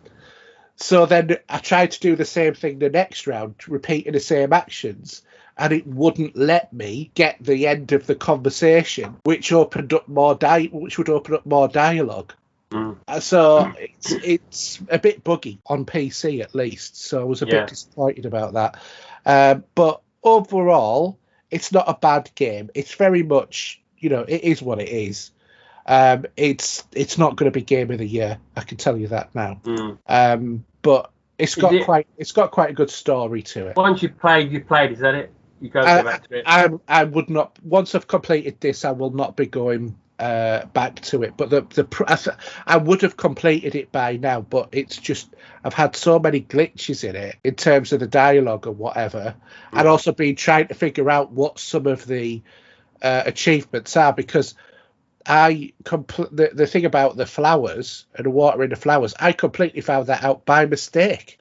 So then I tried to do the same thing the next round, repeating the same actions, and it wouldn't let me get the end of the conversation, which opened up more di- which would open up more dialogue. Mm. So it's it's a bit buggy on P C at least. So I was a Yeah. bit disappointed about that. Um, but overall, it's not a bad game. It's very much, you know, it is what it is. Um, it's it's not going to be game of the year. I can tell you that now. Mm. Um, but it's Is got it- quite it's got quite a good story to it. Once you've played, you've played. Is that it? You go, I, go back to it. I I would not once I've completed this, I will not be going uh, back to it. But the the pr- I, th- I would have completed it by now. But it's just I've had so many glitches in it in terms of the dialogue or whatever, Mm. and also been trying to figure out what some of the uh, achievements are because. I compl- the, the thing about the flowers and the water in the flowers, I completely found that out by mistake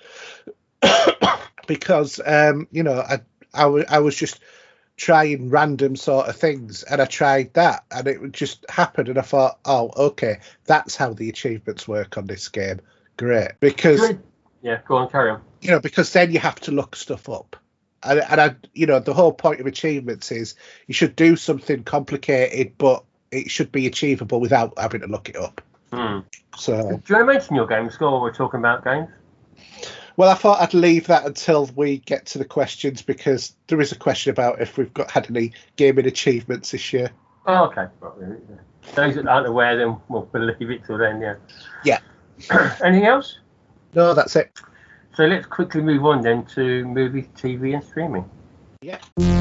because um, you know I, I, w- I was just trying random sort of things and I tried that and it just happened and I thought, oh, okay, that's how the achievements work on this game. Great, because Good. Yeah, go on, carry on. you know because then you have to look stuff up. And, and I, you know, the whole point of achievements is you should do something complicated, but it should be achievable without having to look it up. Mm. So, Do you want to mention your game score while we're talking about games? well, I thought I'd leave that until we get to the questions because there is a question about if we've got had any gaming achievements this year. Oh, okay. Well, yeah. Those that aren't aware, then we'll leave it till then, yeah. Yeah. Anything else? No, that's it. So let's quickly move on then to movies, T V and streaming. Yeah.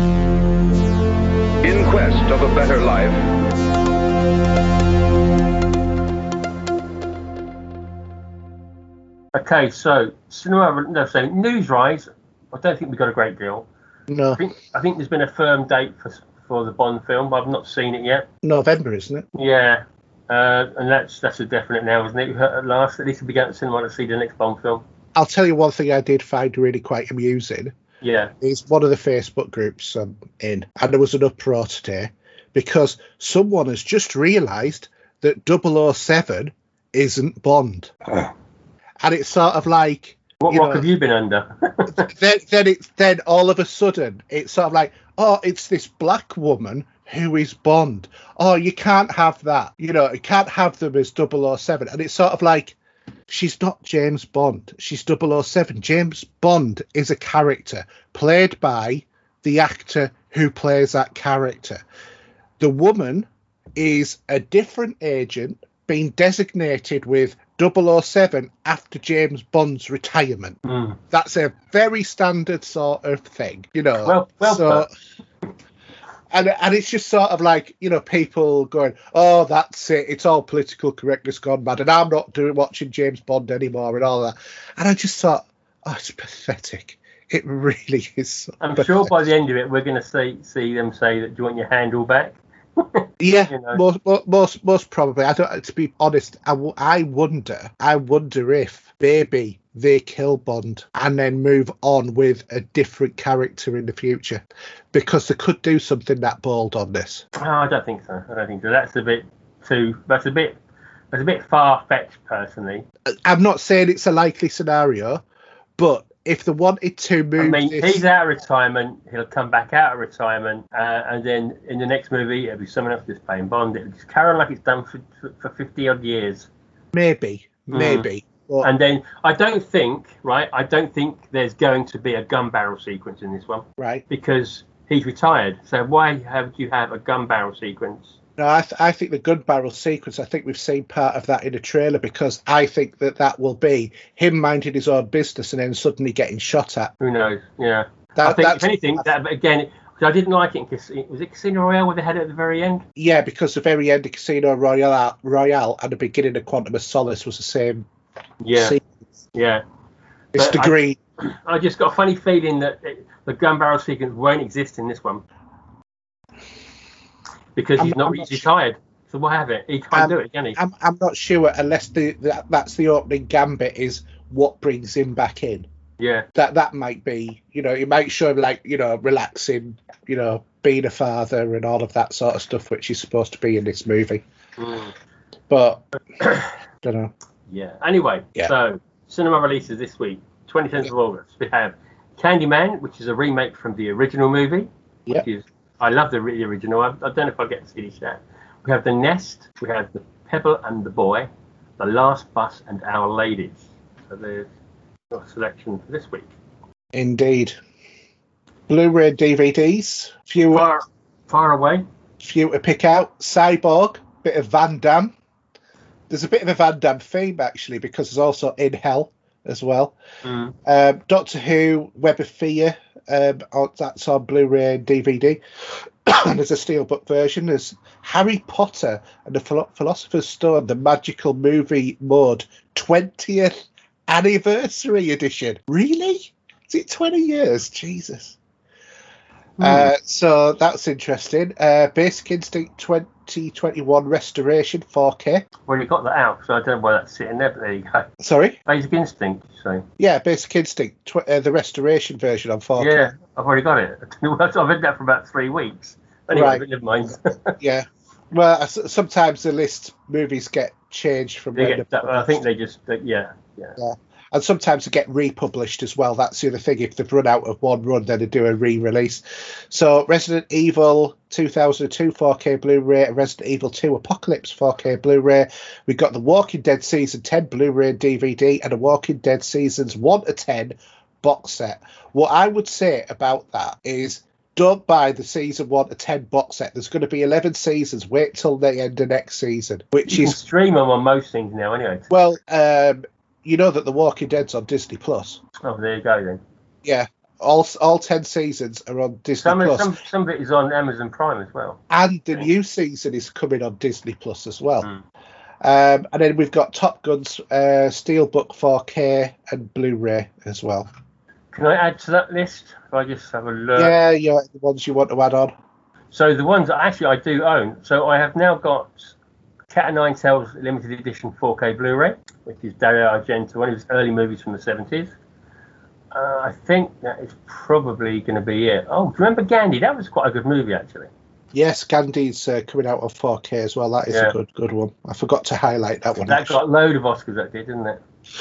In quest of a better life, Okay, so cinema, no, so Newsrise, I don't think we got a great deal. No, I think I think there's been a firm date for for the Bond film. I've not seen it yet. November, isn't it? Yeah, uh, and that's that's a definite now, isn't it? At last, at least we'll be going to cinema to see the next Bond film. I'll tell you one thing I did find really quite amusing. Yeah. Is one of the Facebook groups I'm in, and there was an uproar today because someone has just realised that double oh seven isn't Bond. And it's sort of like, What you rock know, have you been under? then then it's then all of a sudden it's sort of like, oh, it's this black woman who is Bond. Oh, you can't have that. You know, you can't have them as double oh seven. And it's sort of like, she's not James Bond. She's double oh seven. James Bond is a character played by the actor who plays that character. The woman is a different agent being designated with double oh seven after James Bond's retirement. Mm. That's a very standard sort of thing, you know. Well, well so, and and it's just sort of like, you know, people going, oh, that's it. It's all political correctness gone mad, and I'm not doing watching James Bond anymore and all that. And I just thought, oh, it's pathetic. It really is. So I'm pathetic. sure by the end of it, we're going to see see them say that, do you want your handle back? Yeah, You know. most, most most most probably. I don't. To be honest, I, w- I wonder. I wonder if maybe they kill Bond and then move on with a different character in the future, because they could do something that bold on this. Oh, I don't think so. I don't think so. That's a bit too. That's a bit. That's a bit far fetched, personally. I'm not saying it's a likely scenario, but if they wanted to move, I mean, this, he's out of retirement. He'll come back out of retirement, uh, and then in the next movie, it'll be someone else just playing Bond. It'll just carry on like it's done for for fifty odd years. maybe, maybe. But And then I don't think, right? I don't think there's going to be a gun barrel sequence in this one right. because he's retired. So why have you have a gun barrel sequence? No, I, th- I think the gun barrel sequence, I think we've seen part of that in the trailer, because I think that that will be him minding his own business and then suddenly getting shot at. Who knows? Yeah. That, I think that's, if anything, that again, I didn't like it. In Cas- was it Casino Royale where they had it at the very end? Yeah, because the very end of Casino Royale, Royale and the beginning of Quantum of Solace was the same Yeah. sequence. Yeah. It's But the I- green. I just got a funny feeling that it, the gun barrel sequence won't exist in this one because he's I'm- not I'm he's not sure. retired. So what have it? He can't Um, do it, can he? I'm I'm not sure unless the that, that's the opening gambit is what brings him back in. Yeah. That that might be, you know, it might show him like, you know, relaxing, you know, being a father and all of that sort of stuff, which is supposed to be in this movie. Mm. But don't know. Yeah. Anyway, Yeah. so cinema releases this week, twenty-seventh of August. We have Candyman, which is a remake from the original movie. Yeah. Which is, I love the, the original. I, I don't know if I get to see this yet. We have The Nest. We have The Pebble and the Boy, The Last Bus, and Our Ladies. So there's your selection for this week. Indeed. Blu-ray D V Ds. Few Far, far away. few to pick out. Cyborg, bit of Van Damme. There's a bit of a Van Damme theme actually, because there's also In Hell as well. Mm. Um, Doctor Who, Web of Fear. Um, that's on Blu-ray and D V D. And there's a steelbook version. There's Harry Potter and the Philo- Philosopher's Stone, the Magical Movie Mode twentieth Anniversary Edition. Really? Is it twenty years? Jesus. Mm. Uh, so that's interesting. Uh, Basic Instinct twenty twenty-one Restoration four K. Well, you got that out, so I don't know why that's sitting there, but there you go. Sorry? Basic Instinct, you say? Yeah, Basic Instinct, tw- uh, the restoration version on four K. Yeah, I've already got it. I've had that for about three weeks. Anyway, Right. but never mind. Yeah. Well, uh, s- sometimes the list movies get changed from They when get they're that, I think published. they just, they, yeah, yeah. Yeah. And sometimes they get republished as well. That's the other thing. If they've run out of one run, then they do a re-release. So Resident Evil two thousand two four K Blu-ray, Resident Evil two Apocalypse four K Blu-ray. We've got The Walking Dead Season ten Blu-ray and D V D, and The Walking Dead Seasons one to ten box set. What I would say about that is don't buy the Season one to ten box set. There's going to be eleven seasons. Wait till the end of next season, which You can is, stream them on most things now anyway. well, um, you know that The Walking Dead's on Disney Plus. Oh, there you go then. Yeah, all all ten seasons are on Disney Some, Plus, some, some of it is on Amazon Prime as well. and the new season is coming on Disney Plus as well. Mm. Um, and then we've got Top Gun's uh, Steelbook four K and Blu-ray as well. Can I add to that list? If I just have a look. yeah, yeah, the ones you want to add on. So the ones that actually I do own. So I have now got Cat o' Nine Tails limited edition four K Blu-ray, which is Dario Argento, one of his early movies from the seventies. Uh, I think that is probably going to be it. Oh, do you remember Gandhi? That was quite a good movie, actually. Yes, Gandhi's uh, coming out on four K as well. That is Yeah. a good good one. I forgot to highlight that one. That got a load of Oscars, that did, didn't it?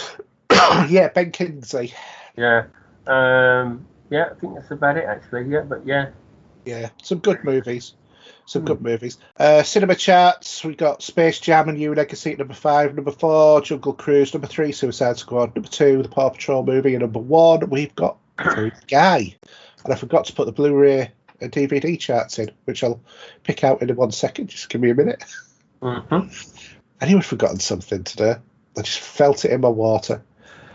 Yeah, Ben Kingsley. Yeah. Um, yeah, I think that's about it, actually. Yeah, but yeah. Yeah, some good movies. Some good movies. Uh, cinema charts, we got Space Jam and New Legacy at number five. Number four, Jungle Cruise. Number three, Suicide Squad. Number two, the Paw Patrol movie. And number one, we've got Free Guy. And I forgot to put the Blu-ray and D V D charts in, which I'll pick out in one second. Just give me a minute. Mm-hmm. I knew I'd forgotten something today. I just felt it in my water.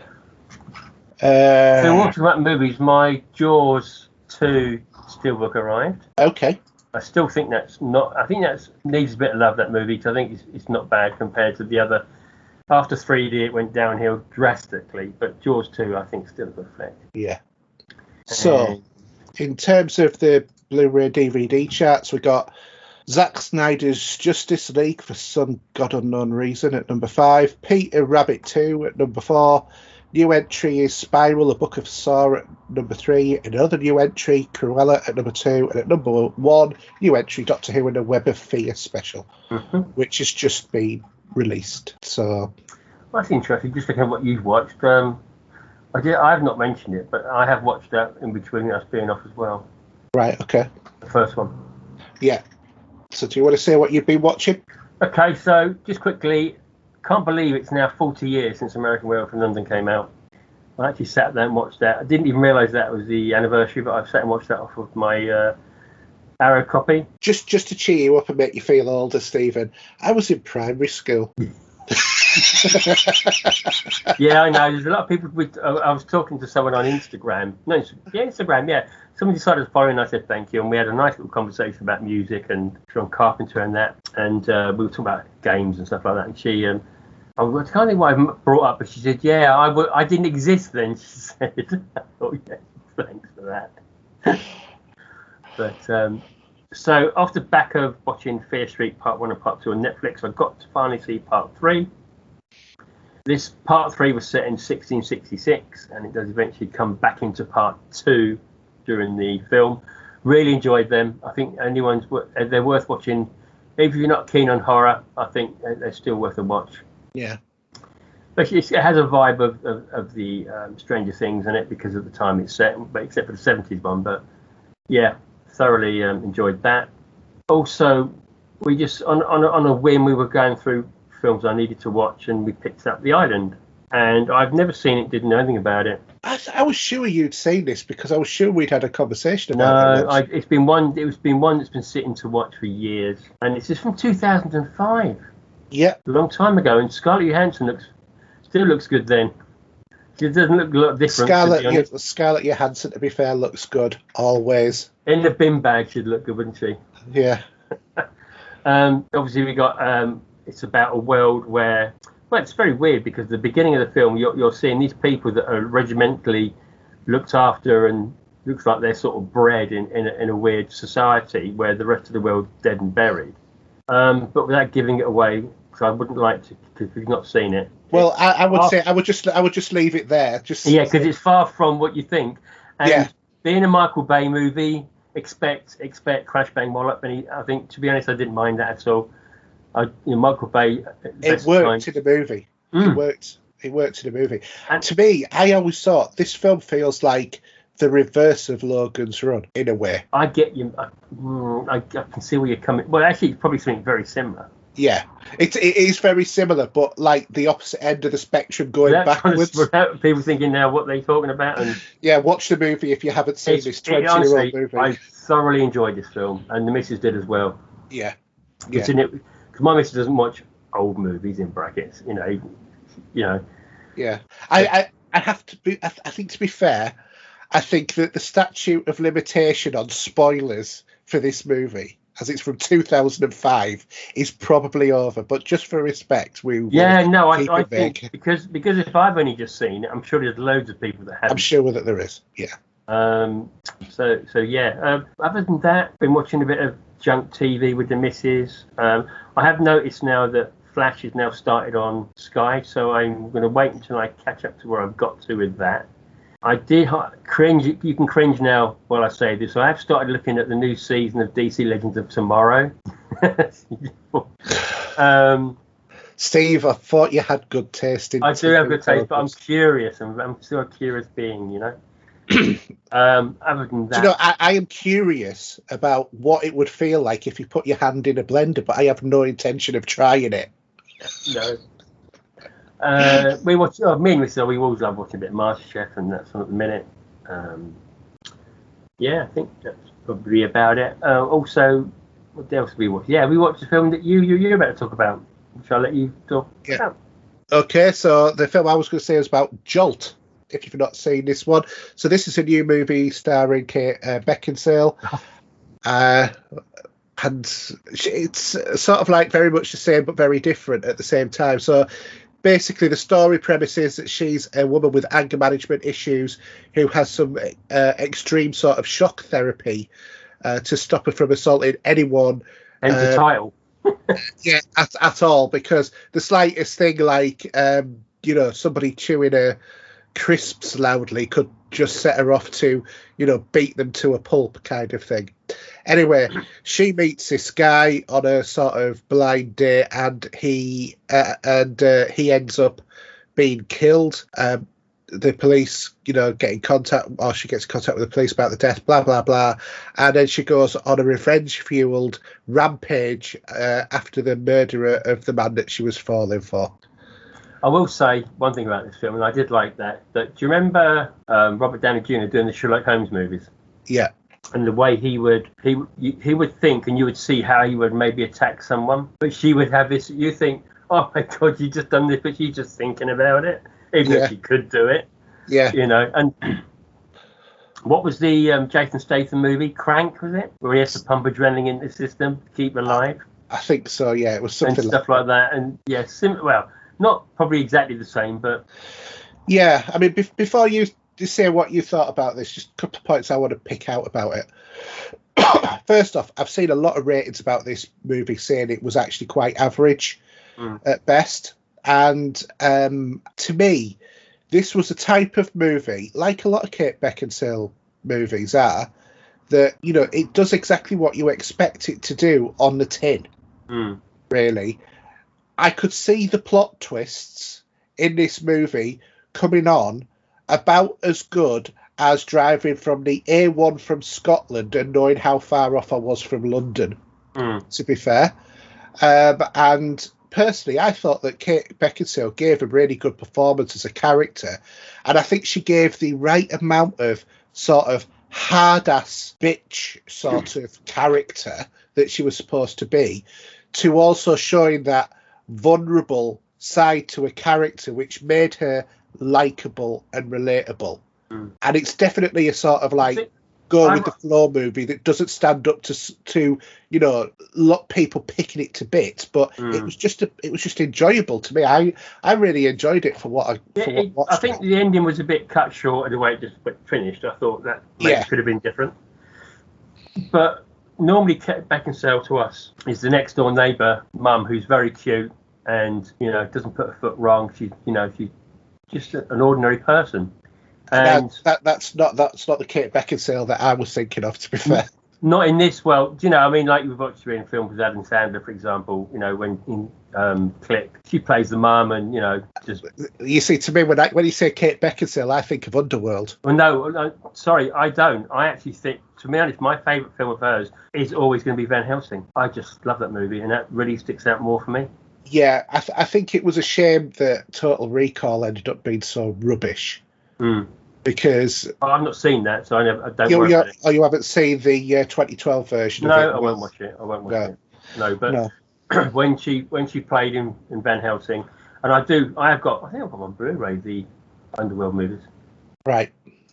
Uh, So talking about movies, my Jaws two Steelbook arrived. okay. I still think that's not. I think that's needs a bit of love, that movie, because I think it's, it's not bad compared to the other. After three D, it went downhill drastically, but Jaws two, I think, still a good flick. Yeah. So, And- in terms of the Blu-ray D V D charts, we got Zack Snyder's Justice League for some god unknown reason at number five. Peter Rabbit two at number four. New entry is Spiral, A Book of Saw at number three. Another new entry, Cruella at number two. And at number one, new entry, Doctor Who and a Web of Fear special, Mhm. which has just been released. So, Well, that's interesting. Just looking at what you've watched, um, I did. I have not mentioned it, but I have watched that in between us being off as well. right, okay. The first one. Yeah. So do you want to say what you've been watching? Okay, so just quickly, can't believe it's now forty years since American Werewolf in London came out. I actually sat there and watched that. I didn't even realise that was the anniversary, but I've sat and watched that off of my uh, Arrow copy. Just just to cheer you up and make you feel older, Stephen, I was in primary school. Yeah, I know. There's a lot of people. With, uh, I was talking to someone on Instagram. No, Inst- yeah, Instagram. Yeah, someone decided to follow, and I said thank you, and we had a nice little conversation about music and John Carpenter and that, and uh, we were talking about games and stuff like that. And she, um, I was kind of what I brought up, but she said, "Yeah, I, w- I didn't exist then." She said, "Oh yeah, thanks for that." But um, so off the back of watching Fear Street Part One and Part Two on Netflix, I got to finally see Part Three. This Part Three was set in sixteen sixty-six, and it does eventually come back into Part Two during the film. Really enjoyed them. I think anyone's they're worth watching. Even if you're not keen on horror, I think they're still worth a watch. Yeah. But it has a vibe of, of, of the um, Stranger Things in it because of the time it's set, but except for the seventies one. But yeah, thoroughly um, enjoyed that. Also, we just on on a, on a whim we were going through films I needed to watch, and we picked up The Island. And I've never seen it, didn't know anything about it. I, I was sure you'd seen this because I was sure we'd had a conversation No, about it. I, it's been one. It's been one that's been sitting to watch for years, and it's just from two thousand five. Yeah, a long time ago. And Scarlett Johansson looks still looks good then. She doesn't look a lot different. Scarlett, yeah, Scarlett Johansson, to be fair, looks good always. In the bin bag, she'd look good, wouldn't she? Yeah. um, obviously, we got. Um, it's about a world where. Well, it's very weird because at the beginning of the film, you're, you're seeing these people that are regimentally looked after and looks like they're sort of bred in, in, a, in a weird society where the rest of the world's dead and buried. Um, but without giving it away, because I wouldn't like to, because we've not seen it. Well, I, I would say I would just I would just leave it there. Just yeah, because it's far from what you think. And yeah. being a Michael Bay movie, expect expect Crash Bang Wallop, and he, I think to be honest, I didn't mind that at all. I, you know, Michael Bay. It worked in the movie. Mm. It worked. It worked in the movie. And to me, I always thought this film feels like the reverse of Logan's Run in a way. I get you. I, I, I can see where you're coming. Well, actually, it's probably something very similar. Yeah, it it is very similar, but like the opposite end of the spectrum, going without backwards. To, without people thinking now what they're talking about. And yeah, watch the movie if you haven't seen this twenty-year-old movie. I thoroughly enjoyed this film, and the missus did as well. Yeah, yeah. Because my missus doesn't watch old movies in brackets, you know, you know. Yeah, I, I, I have to be. I, I think to be fair, I think that the statute of limitation on spoilers for this movie, as it's from two thousand five, is probably over. But just for respect, we will yeah, no, I, keep I it think vague. because because if I've only just seen it, I'm sure there's loads of people that haven't. I'm sure that there is. Yeah. Um. So so yeah. Um, other than that, been watching a bit of junk T V with the missus. Um, I have noticed now that Flash is now started on Sky, so I'm going to wait until I catch up to where I've got to with that. I did cringe. You can cringe now while I say this. So I have started looking at the new season of D C Legends of Tomorrow. um, Steve, I thought you had good taste in I do have good taste, but I'm curious. I'm, I'm still a curious being, you know. um, other than that, Do you know, I, I am curious about what it would feel like if you put your hand in a blender, but I have no intention of trying it. No. Uh, we watch. Oh, me and Mister We always love watching a bit of MasterChef, and that's on at the minute. Um, yeah, I think that's probably about it. Uh, also, what else did we watch? Yeah, we watched a film that you you you're about to talk about. Shall I let you talk yeah. about? Okay, so the film I was going to say is about Jolt. If you've not seen this one, so this is a new movie starring Kate uh, Beckinsale, uh, and it's sort of like very much the same but very different at the same time. So basically, the story premise is that she's a woman with anger management issues who has some uh, extreme sort of shock therapy uh, to stop her from assaulting anyone. And the uh, title. yeah, at at all, because the slightest thing, like um, you know, somebody chewing a crisps loudly could just set her off to, you know, beat them to a pulp kind of thing. Anyway, she meets this guy on a sort of blind date, and he uh, and uh, he ends up being killed. Um, the police, you know, get in contact, or she gets in contact with the police about the death, blah blah blah, and then she goes on a revenge-fueled rampage uh, after the murderer of the man that she was falling for. I will say one thing about this film, and I did like that. That do you remember um, Robert Downey Junior doing the Sherlock Holmes movies? Yeah. And the way he would he he would think, and you would see how he would maybe attack someone, but she would have this. You think, oh my God, you just done this, but she's just thinking about it, even yeah. if she could do it. Yeah. You know. And what was the um, Jason Statham movie? Crank, was it? Where he has to pump adrenaline in the system to keep alive. I think so. Yeah, it was something and stuff like, like that. And yeah, sim- well. Not probably exactly the same, but... Yeah, I mean, be- before you say what you thought about this, just a couple of points I want to pick out about first off, I've seen a lot of ratings about this movie saying it was actually quite average Mm. at best. And um, to me, this was a type of movie, like a lot of Kate Beckinsale movies are, that, you know, it does exactly what you expect it to do on the tin, Mm. really. I could see the plot twists in this movie coming on about as good as driving from the A one from Scotland and knowing how far off I was from London, Mm. to be fair. Um, and personally, I thought that Kate Beckinsale gave a really good performance as a character. And I think she gave the right amount of sort of hard-ass bitch sort of character that she was supposed to be, to also showing that vulnerable side to a character which made her likable and relatable. Mm. And it's definitely a sort of like See, go I'm- with the flow movie that doesn't stand up to s- to you know lot people picking it to bits, but it Mm. was just a, it was just enjoyable to me. I I really enjoyed it for what I Yeah, for what it- watched I think it. the ending was a bit cut short of the way it just went- finished. I thought that maybe Yeah. could have been different. But normally Kate Beckinsale to us is the next door neighbour mum who's very cute and, you know, doesn't put a foot wrong. She's, you know, she's just a- an ordinary person. Now, And that that's not that's not the Kate Beckinsale that I was thinking of, to be fair. not in this. Well, do you know, I mean, like we've watched her in films with Adam Sandler, for example, you know, when in um, Click, she plays the mum and, you know, just You see, to me, when I when you say Kate Beckinsale, I think of Underworld. Well, no, no, sorry, I don't. I actually think, to be honest, my favourite film of hers is always going to be Van Helsing. I just love that movie, and that really sticks out more for me. Yeah, I, th- I think it was a shame that Total Recall ended up being so rubbish, Mm. because I've not seen that, so I, never, I don't you, worry you, about it. oh, you haven't seen the uh, twenty twelve version No, of it. I won't with- watch it. I won't watch No. it. No, but No. when she when she played in, in Van Helsing, and I do, I have got, I think I've got on Blu-ray the Underworld movies, Right.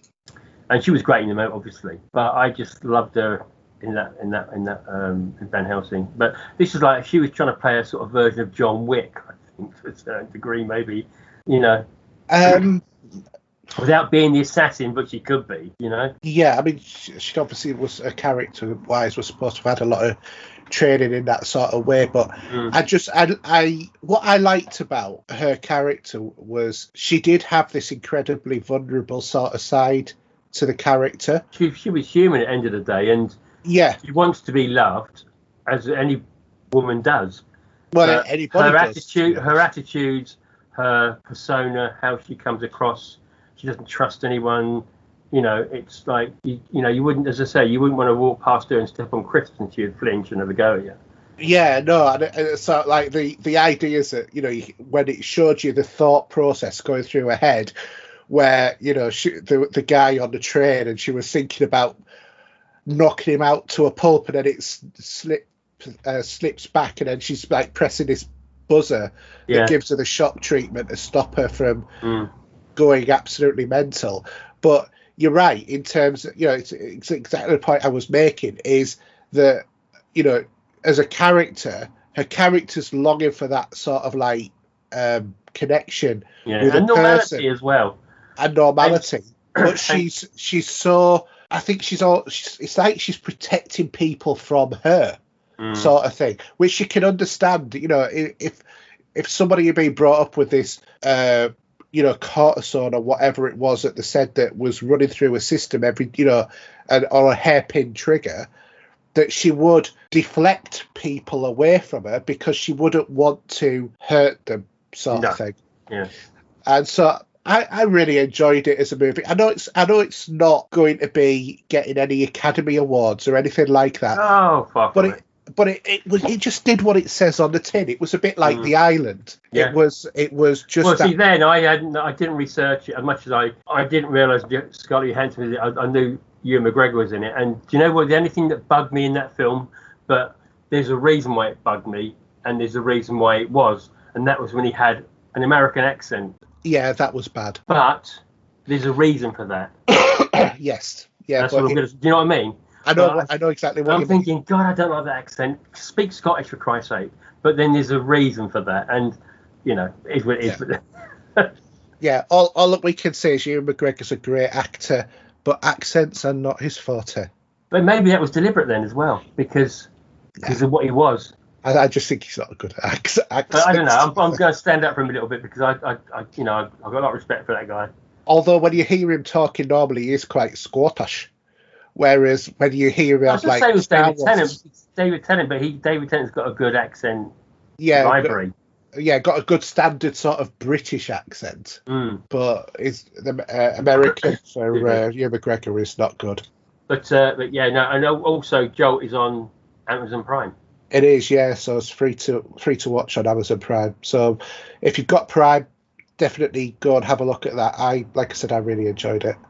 and she was great in them, obviously. But I just loved her in that in that in that um, in Van Helsing. But this is like she was trying to play a sort of version of John Wick, I think, to a certain degree, maybe. You know, Um, without being the assassin, but she could be. You know. yeah, I mean, she, she obviously was a character-wise was supposed to have had a lot of training in that sort of way, but Mm. I just, I, I, what I liked about her character was she did have this incredibly vulnerable sort of side to the character. She she was human at the end of the day, and Yeah, she wants to be loved, as any woman does. well, But anybody her does. attitude, her attitudes, her persona, how she comes across. She doesn't trust anyone. You know, it's like you, you know, you wouldn't, as I say, you wouldn't want to walk past her and step on crisps and she'd flinch and have a go at you. Yeah, no, and, and so like the the idea is that, you know, you, when it showed you the thought process going through her head, where, you know, she, the the guy on the train, and she was thinking about knocking him out to a pulp, and then it s- slip uh, slips back, and then she's like pressing this buzzer Yeah. that gives her the shock treatment to stop her from Mm. going absolutely mental. But you're right in terms of, you know, it's, it's exactly the point I was making, is that, you know, as a character, her character's longing for that sort of like um, connection Yeah, with and a normality person as well. and normality. And- But she's she's so, I think she's all, she's, it's like she's protecting people from her, Mm. sort of thing, which you can understand. You know, i- if if somebody had been brought up with this, uh, you know, cortisone or whatever it was that they said that was running through a system every, you know, and or a hairpin trigger, that she would deflect people away from her because she wouldn't want to hurt them, sort No. of thing. Yeah. And so I, I really enjoyed it as a movie. I know it's I know it's not going to be getting any Academy Awards or anything like that, Oh, fuck. but it. it but it, it was it just did what it says on the tin. It was a bit like Mm. The Island. Yeah. It was it was just Well, that. see, then I hadn't, I didn't research it as much as I, I didn't realise Scarlett Johansson was in it. I, I knew Ewan McGregor was in it, and do you know what? The only thing that bugged me in that film, but there's a reason why it bugged me, and there's a reason why it was, and that was when he had an American accent. Yeah, that was bad. But there's a reason for that. Yes. Yeah, That's but what I'm it- gonna. Do you know what I mean? I know but what- I know exactly what I'm you mean. thinking, God, I don't like that accent. Speak Scottish for Christ's sake. But then there's a reason for that, and you know, it's what it is. Yeah, all all that we can say is Ewan McGregor's a great actor, but accents are not his forte. But maybe that was deliberate then as well, because because Yeah. of what he was. I, I just think he's not a good ac- accent. But I don't know. I'm, I'm going to stand up for him a little bit because I, I, I you know, I've, I've got a lot of respect for that guy. Although when you hear him talking normally, he is quite Scottish. Whereas when you hear him I was just like saying with Star David Wars- Tennant, it's David Tennant, but he David Tennant's got a good accent yeah, library. got, yeah, got a good standard sort of British accent, Mm. but is the uh, American for uh, Ewan McGregor is not good. But uh, but yeah, no, and also Jolt is on Amazon Prime. It is, yeah. So it's free to free to watch on Amazon Prime. So if you've got Prime, definitely go and have a look at that. I, like I said, I really enjoyed it.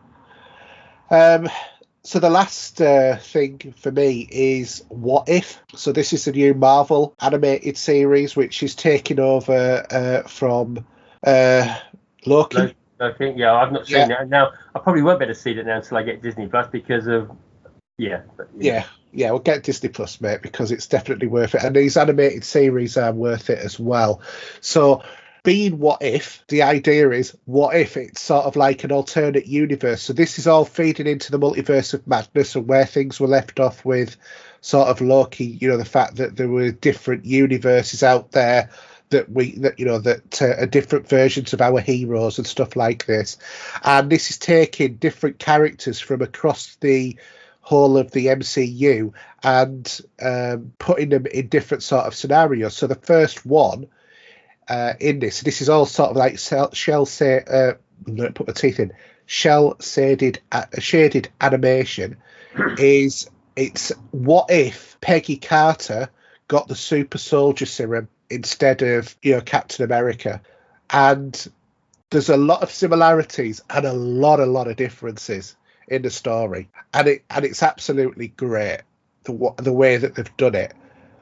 Um, so the last uh, thing for me is What If. So this is the new Marvel animated series, which is taking over uh, from uh, Loki. Loki, Loki, yeah, I've not seen Yeah. it. Now I probably won't be able to see it now until I get Disney Plus because of yeah, but, Yeah, yeah, we'll get Disney Plus, mate, because it's definitely worth it. And these animated series are worth it as well. So, being What If, the idea is, what if it's sort of like an alternate universe? So this is all feeding into the multiverse of madness and where things were left off with sort of Loki, you know, the fact that there were different universes out there that we, that you know, that uh, are different versions of our heroes and stuff like this. And this is taking different characters from across the whole of the M C U and um, putting them in different sort of scenarios. So the first one uh, in this, this is all sort of like shell, shell say, uh, put my teeth in, shell shaded uh, shaded animation. Is it's what if Peggy Carter got the super soldier serum instead of, you know, Captain America? And there's a lot of similarities and a lot, a lot of differences in the story, and it and it's absolutely great the the way that they've done it.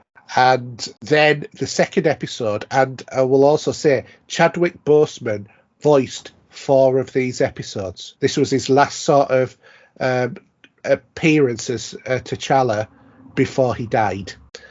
And then the second episode, and I will also say Chadwick Boseman voiced four of these episodes. This was his last sort of um, appearance as uh, T'Challa before he died.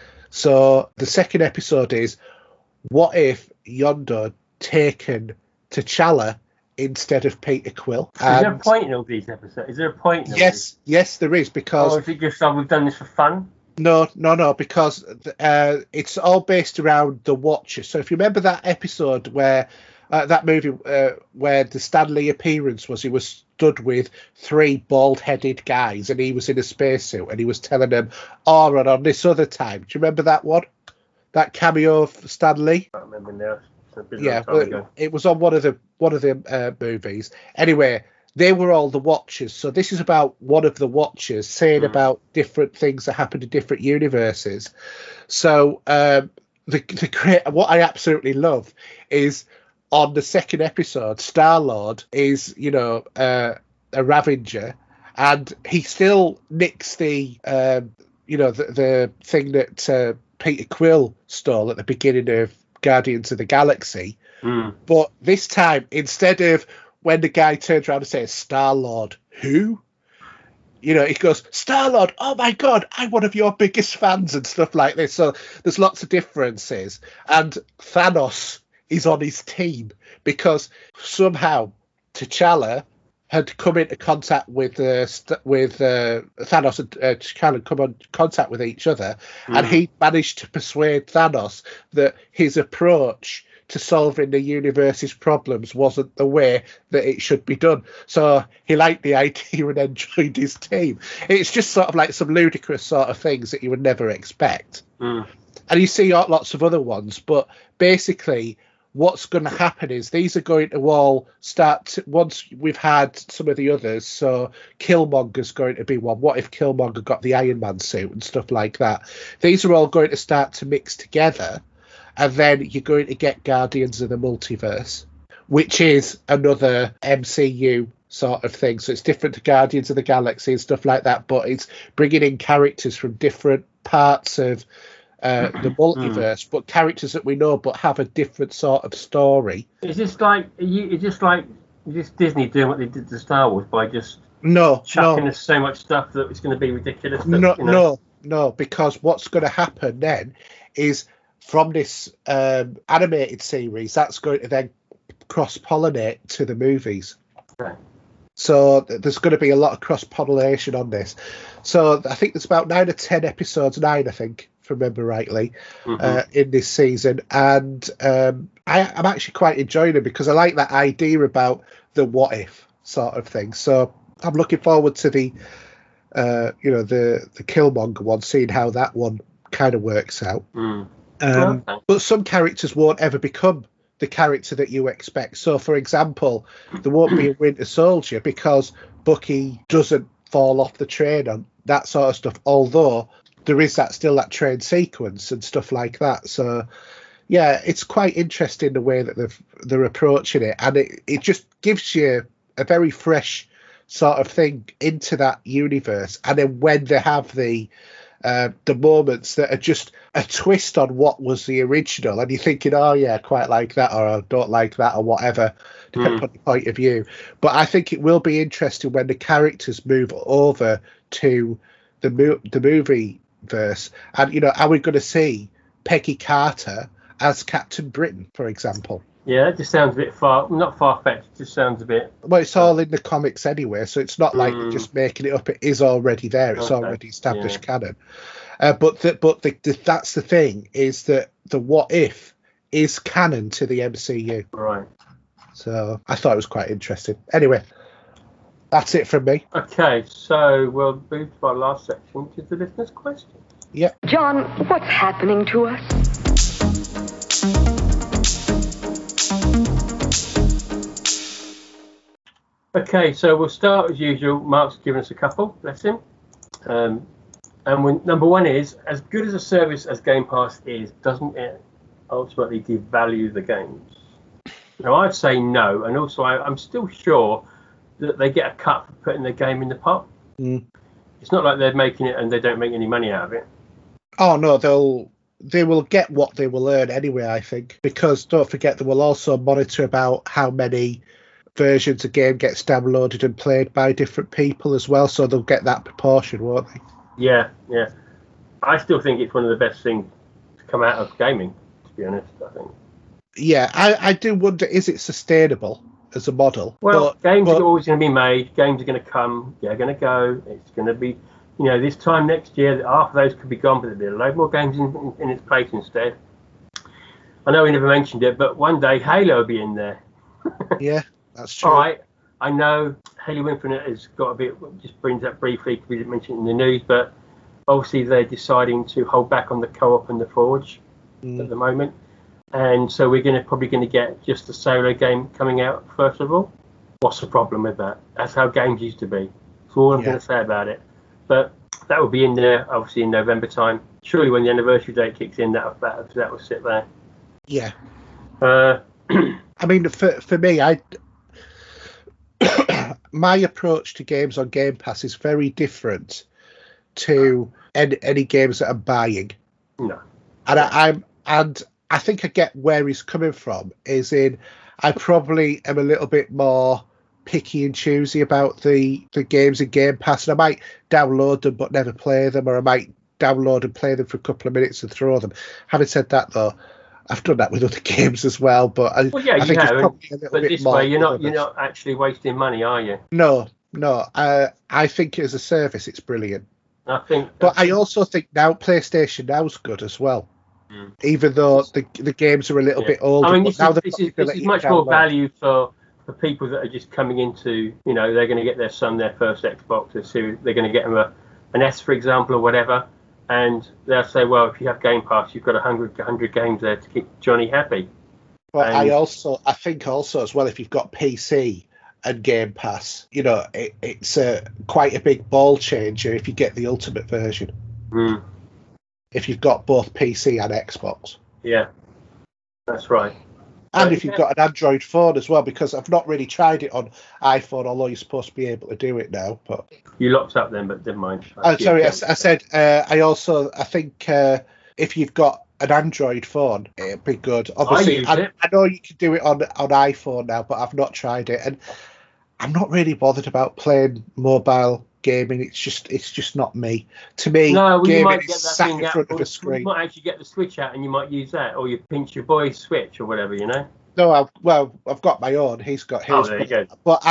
So the second episode is what if Yondu taken T'Challa instead of Peter Quill? is there a And point in all these episodes? Is there a point? In all yes, yes, there is, these? because Or is it just oh, we've done this for fun? no, no, no, because uh, it's all based around the Watcher. So if you remember that episode where uh, that movie uh, where the Stan Lee appearance was, he was stood with three bald-headed guys, and he was in a spacesuit, and he was telling them, "Oh, and on this other time." Do you remember that one? That cameo of Stan Lee? I can't remember now. It's a bit of Yeah, a time well, ago. it was on one of the one of the uh, movies. Anyway, they were all the Watchers. So this is about one of the Watchers saying Mm. about different things that happen in different universes. So um, the the great, what I absolutely love is on the second episode, Star-Lord is, you know, uh, a Ravager, and he still nicks the um, you know the, the thing that uh, Peter Quill stole at the beginning of Guardians of the Galaxy. Mm. But this time, instead of when the guy turns around and says, Star-Lord, who? You know, he goes, Star-Lord, oh my God, I'm one of your biggest fans and stuff like this. So there's lots of differences. And Thanos is on his team because somehow T'Challa had come into contact with uh, st- with uh, Thanos and uh, T'Challa had come in contact with each other, Mm. and he managed to persuade Thanos that his approach to solving the universe's problems wasn't the way that it should be done. So he liked the idea and enjoyed his team. It's just sort of like some ludicrous sort of things that you would never expect. Mm. And you see lots of other ones, but basically what's going to happen is these are going to all start to, once we've had some of the others. So Killmonger's going to be one. What if Killmonger got the Iron Man suit and stuff like that? These are all going to start to mix together, and then you're going to get Guardians of the Multiverse, which is another M C U sort of thing. So it's different to Guardians of the Galaxy and stuff like that, but it's bringing in characters from different parts of uh, the multiverse, but characters that we know but have a different sort of story. Is this like are you? Is this like is this Disney doing what they did to Star Wars by just No, chucking no, us so much stuff that it's going to be ridiculous? That, no, you know, no, no, because what's going to happen then is from this um, animated series, that's going to then cross-pollinate to the movies. Right. So there's going to be a lot of cross-pollination on this. So I think there's about nine or ten episodes, nine, I think, if I remember rightly, mm-hmm. uh, in this season. And um, I, I'm actually quite enjoying it because I like that idea about the what if sort of thing. So I'm looking forward to the, uh, you know, the, the Killmonger one, seeing how that one kind of works out. Mm. Um, okay. But some characters won't ever become the character that you expect. So, for example, there won't be a Winter Soldier because Bucky doesn't fall off the train and that sort of stuff, although there is that still that train sequence and stuff like that. So, yeah, it's quite interesting the way that they've, they're approaching it, and it, it just gives you a very fresh sort of thing into that universe. And then when they have the Uh, the moments that are just a twist on what was the original, and you're thinking, oh yeah, I quite like that, or I don't like that, or whatever, depending Mm. on your point of view. But I think it will be interesting when the characters move over to the mo- the movie verse, and you know, are we going to see Peggy Carter as Captain Britain, for example? Yeah, it just sounds a bit far, not far-fetched, it just sounds a bit... Well, it's all in the comics anyway, so it's not like Mm. you're just making it up. It is already there. It's Okay. already established Yeah. canon. Uh, but the, but the, the, that's the thing, is that the what if is canon to the M C U. Right. So I thought it was quite interesting. Anyway, that's it from me. Okay, so we'll move to our last section, which is the listener's question. Yeah. John, what's happening to us? Okay, so we'll start as usual. Mark's given us a couple, bless him. Um, and when, number one is, as good as a service as Game Pass is, doesn't it ultimately devalue the games? Now, I'd say no, and also I, I'm still sure that they get a cut for putting the game in the pot. Mm. It's not like they're making it and they don't make any money out of it. Oh no, they'll they will get what they will earn anyway, I think, because don't forget they will also monitor about how many versions of game gets downloaded and played by different people as well, so they'll get that proportion, won't they? Yeah, yeah. I still think it's one of the best things to come out of gaming, to be honest, I think. Yeah, I, I do wonder, is it sustainable as a model? Well, but, games but, are always going to be made. Games are going to come. They're going to go. It's going to be, you know, this time next year, half of those could be gone, but there'll be a load more games in, in, in its place instead. I know we never mentioned it, but one day Halo will be in there. Yeah, that's true. All right. I know Halo Infinite has got a bit, just brings that briefly because we didn't mention it in the news, but obviously they're deciding to hold back on the co-op and the Forge Mm. at the moment. And so we're going to probably going to get just a solo game coming out first of all. What's the problem with that? That's how games used to be. That's all I'm Yeah. going to say about it. But that will be in there, obviously, in November time. Surely when the anniversary date kicks in, that that, that will sit there. Yeah. Uh, I mean, for for me, I my approach to games on Game Pass is very different to any, any games that I'm buying. no. And I, I'm and I think I get where he's coming from. Is in I probably am a little bit more picky and choosy about the the games in Game Pass, and I might download them but never play them, or I might download and play them for a couple of minutes and throw them. Having said that, though, I've done that with other games as well. But I, Well, yeah, I you think have. it's probably a little But bit this more. way, you're not than you're others. not actually wasting money, are you? No, no. Uh, I think as a service, it's brilliant. I think. But I also think now PlayStation Now's good as well. Mm. Even though the the games are a little Yeah. bit older. I mean, but this now is they've this got the is, this ability is to much more download. value for for people that are just coming into, you know, they're going to get their son their first Xbox, their series, they're going to get them a, an S, for example, or whatever, and they'll say, well, if you have Game Pass, you've got one hundred, one hundred games there to keep Johnny happy. But And- I also, I think also as well, if you've got P C and Game Pass, you know, it, it's a quite a big ball changer if you get the ultimate version. Mm. If you've got both P C and Xbox, Yeah, that's right. and But if you've yeah. got an Android phone as well, because I've not really tried it on iPhone, although you're supposed to be able to do it now. But You locked up then, but never mind. oh, sorry, I, s- I said uh, I also I think uh, if you've got an Android phone, it'd be good. Obviously, use I, it. I know you can do it on on iPhone now, but I've not tried it, and I'm not really bothered about playing mobile gaming. It's just it's just not me. To me, No, well, you gaming might is get that sat thing in out, front or of a you screen. might actually get the Switch out and you might use that, or you pinch your boy's Switch or whatever, you know. No, I've, well, I've got my own. He's got his. Oh, there you but, go. but I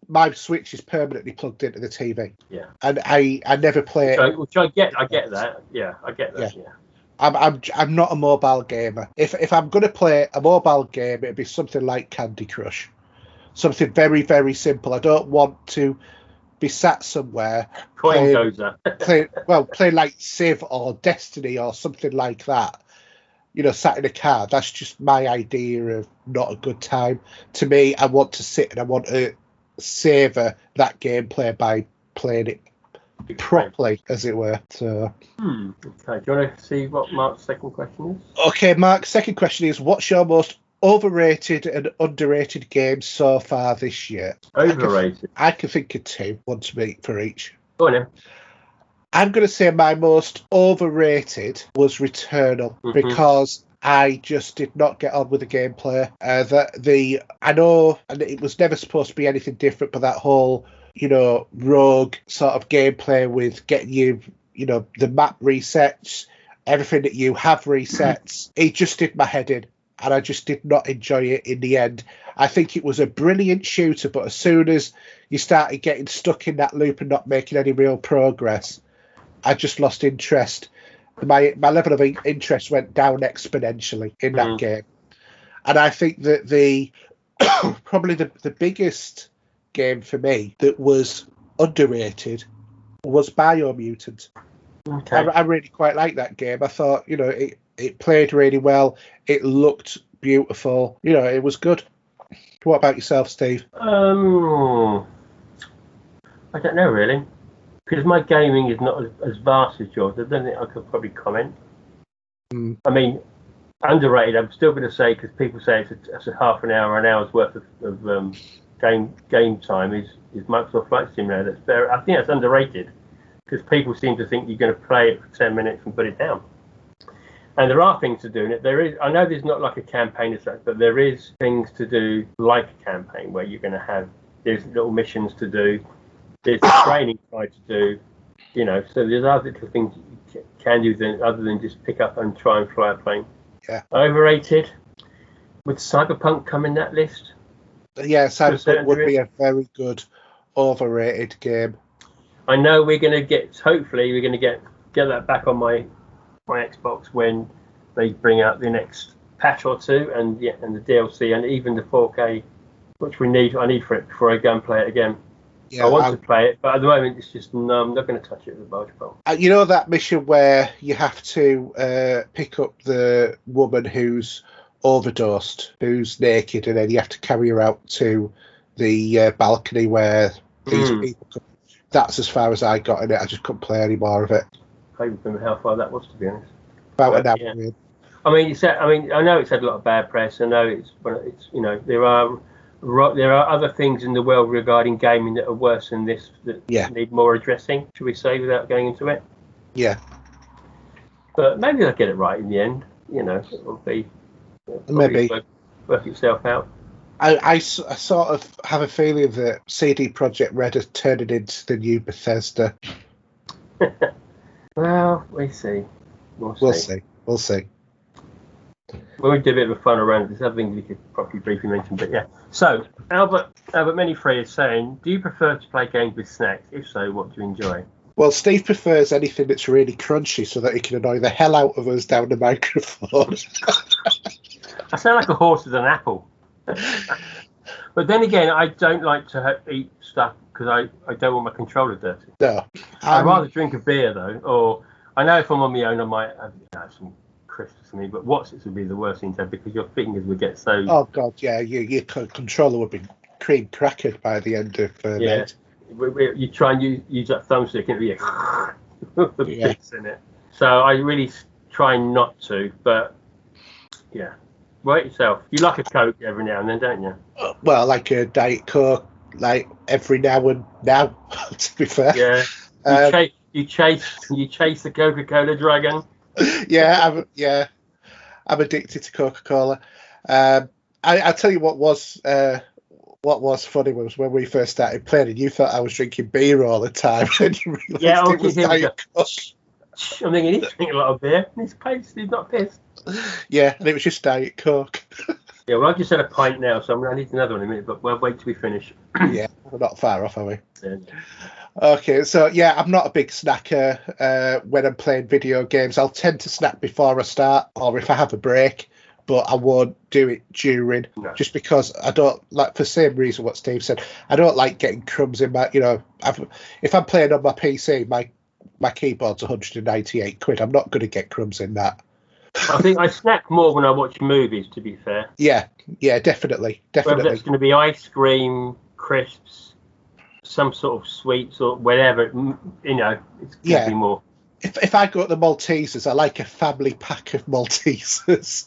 my Switch is permanently plugged into the T V. Yeah. And I, I never play Which I, it. which I get. I get that. Yeah, I get that. Yeah. Yeah. I'm, I'm I'm not a mobile gamer. If if I'm going to play a mobile game, it'd be something like Candy Crush. Something very, very simple. I don't want to be sat somewhere Coin playing, gozer. play, well, play like Civ or Destiny or something like that. You know, sat in a car. That's just my idea of not a good time. To me, I want to sit and I want to savour that gameplay by playing it properly, as it were. So, Hmm. Okay. Do you want to see what Mark's second question is? okay, Mark. Second question is: what's your most overrated and underrated game so far this year? Overrated. I can, I can think of two, one to me for each. Go on then. I'm going to say my most overrated was Returnal Mhm. because I just did not get on with the gameplay. Uh, the, the I know, and it was never supposed to be anything different, but that whole, you know, rogue sort of gameplay with getting you, you know, the map resets, everything that you have resets, it just did my head in. And I just did not enjoy it in the end. I think it was a brilliant shooter, but as soon as you started getting stuck in that loop and not making any real progress, I just lost interest. My my level of in- interest went down exponentially in that Mhm. game. And I think that the probably the, the biggest game for me that was underrated was Biomutant. Okay. I, I really quite liked that game. I thought, you know, it, it played really well. It looked beautiful. You know, it was good. What about yourself, Steve? Um, I don't know really, because my gaming is not as, as vast as yours. I don't think I could probably comment. Mm. I mean, underrated. I'm still going to say, because people say it's a, it's a half an hour, an hour's worth of, of um, game game time is is Microsoft Flight Simulator. That's fair. I think that's underrated because people seem to think you're going to play it for ten minutes and put it down. And there are things to do in it. There is, I know there's not like a campaign as such, but there is things to do like a campaign where you're going to have, there's little missions to do, there's training side to do, you know, so there's other little things you can do than, other than just pick up and try and fly a plane. Yeah. Overrated. Would Cyberpunk come in that list? Yeah, Cyberpunk certain would be degree. a very good overrated game. I know we're going to get, hopefully we're going to get get that back on my my Xbox when they bring out the next patch or two, and yeah, and the D L C, and even the four K, which we need. I need for it before I go and play it again. Yeah, I want I- to play it, but at the moment it's just no. I'm not going to touch it with a barge pole. Uh, you know that mission where you have to uh, pick up the woman who's overdosed, who's naked, and then you have to carry her out to the uh, balcony where these Mm. people come. That's as far as I got in it. I just couldn't play any more of it. I don't remember how far that was, to be honest. About But, an hour yeah. in. I mean, it's. I mean, I know it's had a lot of bad press. I know it's. But it's. You know, there are. ro- There are other things in the world regarding gaming that are worse than this that Yeah. need more addressing. Should we say, without going into it? Yeah, But maybe they'll get it right in the end. You know, it'll be it'll probably Maybe. work, work itself out. I, I s- I sort of have a feeling that C D Projekt Red has turned it into the new Bethesda. Well, we see. We'll see. We'll see. We'll see. Well, we did a bit of a fun around. There's other things we could probably briefly mention, but yeah. So Albert, Albert Manyfree is saying, do you prefer to play games with snacks? If so, what do you enjoy? Well, Steve prefers anything that's really crunchy so that he can annoy the hell out of us down the microphone. I sound like a horse with an apple. But then again, I don't like to ha- eat stuff because I, I don't want my controller dirty. No. I'd Um, rather drink a beer though, or I know if I'm on my own, I might have, you know, some crisps for me. But Watsits would be the worst thing to have because your fingers would get so. Oh, God, yeah, your, your co- controller would be cream crackered by the end of uh, Yeah. night. we- we- You try and use, use that thumbstick and it'd be a with the Yeah. bits in it. So I really s- try not to, but yeah. Work yourself. You like a Coke every now and then, don't you? Uh, Well, like a Diet Coke, like every now and now, to be fair. Yeah. You, Um, chase, you chase you chase the Coca-Cola dragon. yeah, I'm, yeah, I'm addicted to Coca-Cola. Um, I, I'll tell you what was uh, what was funny was when we first started playing, and you thought I was drinking beer all the time, and you realised Yeah, oh, it was here we Diet Coke. I'm thinking he's drinking a lot of beer. He's pissed. He's not pissed. Yeah, and it was just Diet Coke. Yeah, well, I've just had a pint now, so I'm, I need another one in a minute, but we'll wait till we finish. Yeah, we're not far off, are we? Yeah. Okay, so yeah, I'm not a big snacker uh, when I'm playing video games. I'll tend to snack before I start, or if I have a break, but I won't do it during, No. just because I don't like, for the same reason what Steve said, I don't like getting crumbs in my, you know, I've, if I'm playing on my P C, my my keyboard's one hundred ninety-eight quid. I'm not going to get crumbs in that. I think I snack more when I watch movies, to be fair. Yeah, yeah, definitely, Whether definitely. that's going to be ice cream, crisps, some sort of sweets or whatever, mm, you know, it's going to Yeah. be more. If if I go to the Maltesers, I like a family pack of Maltesers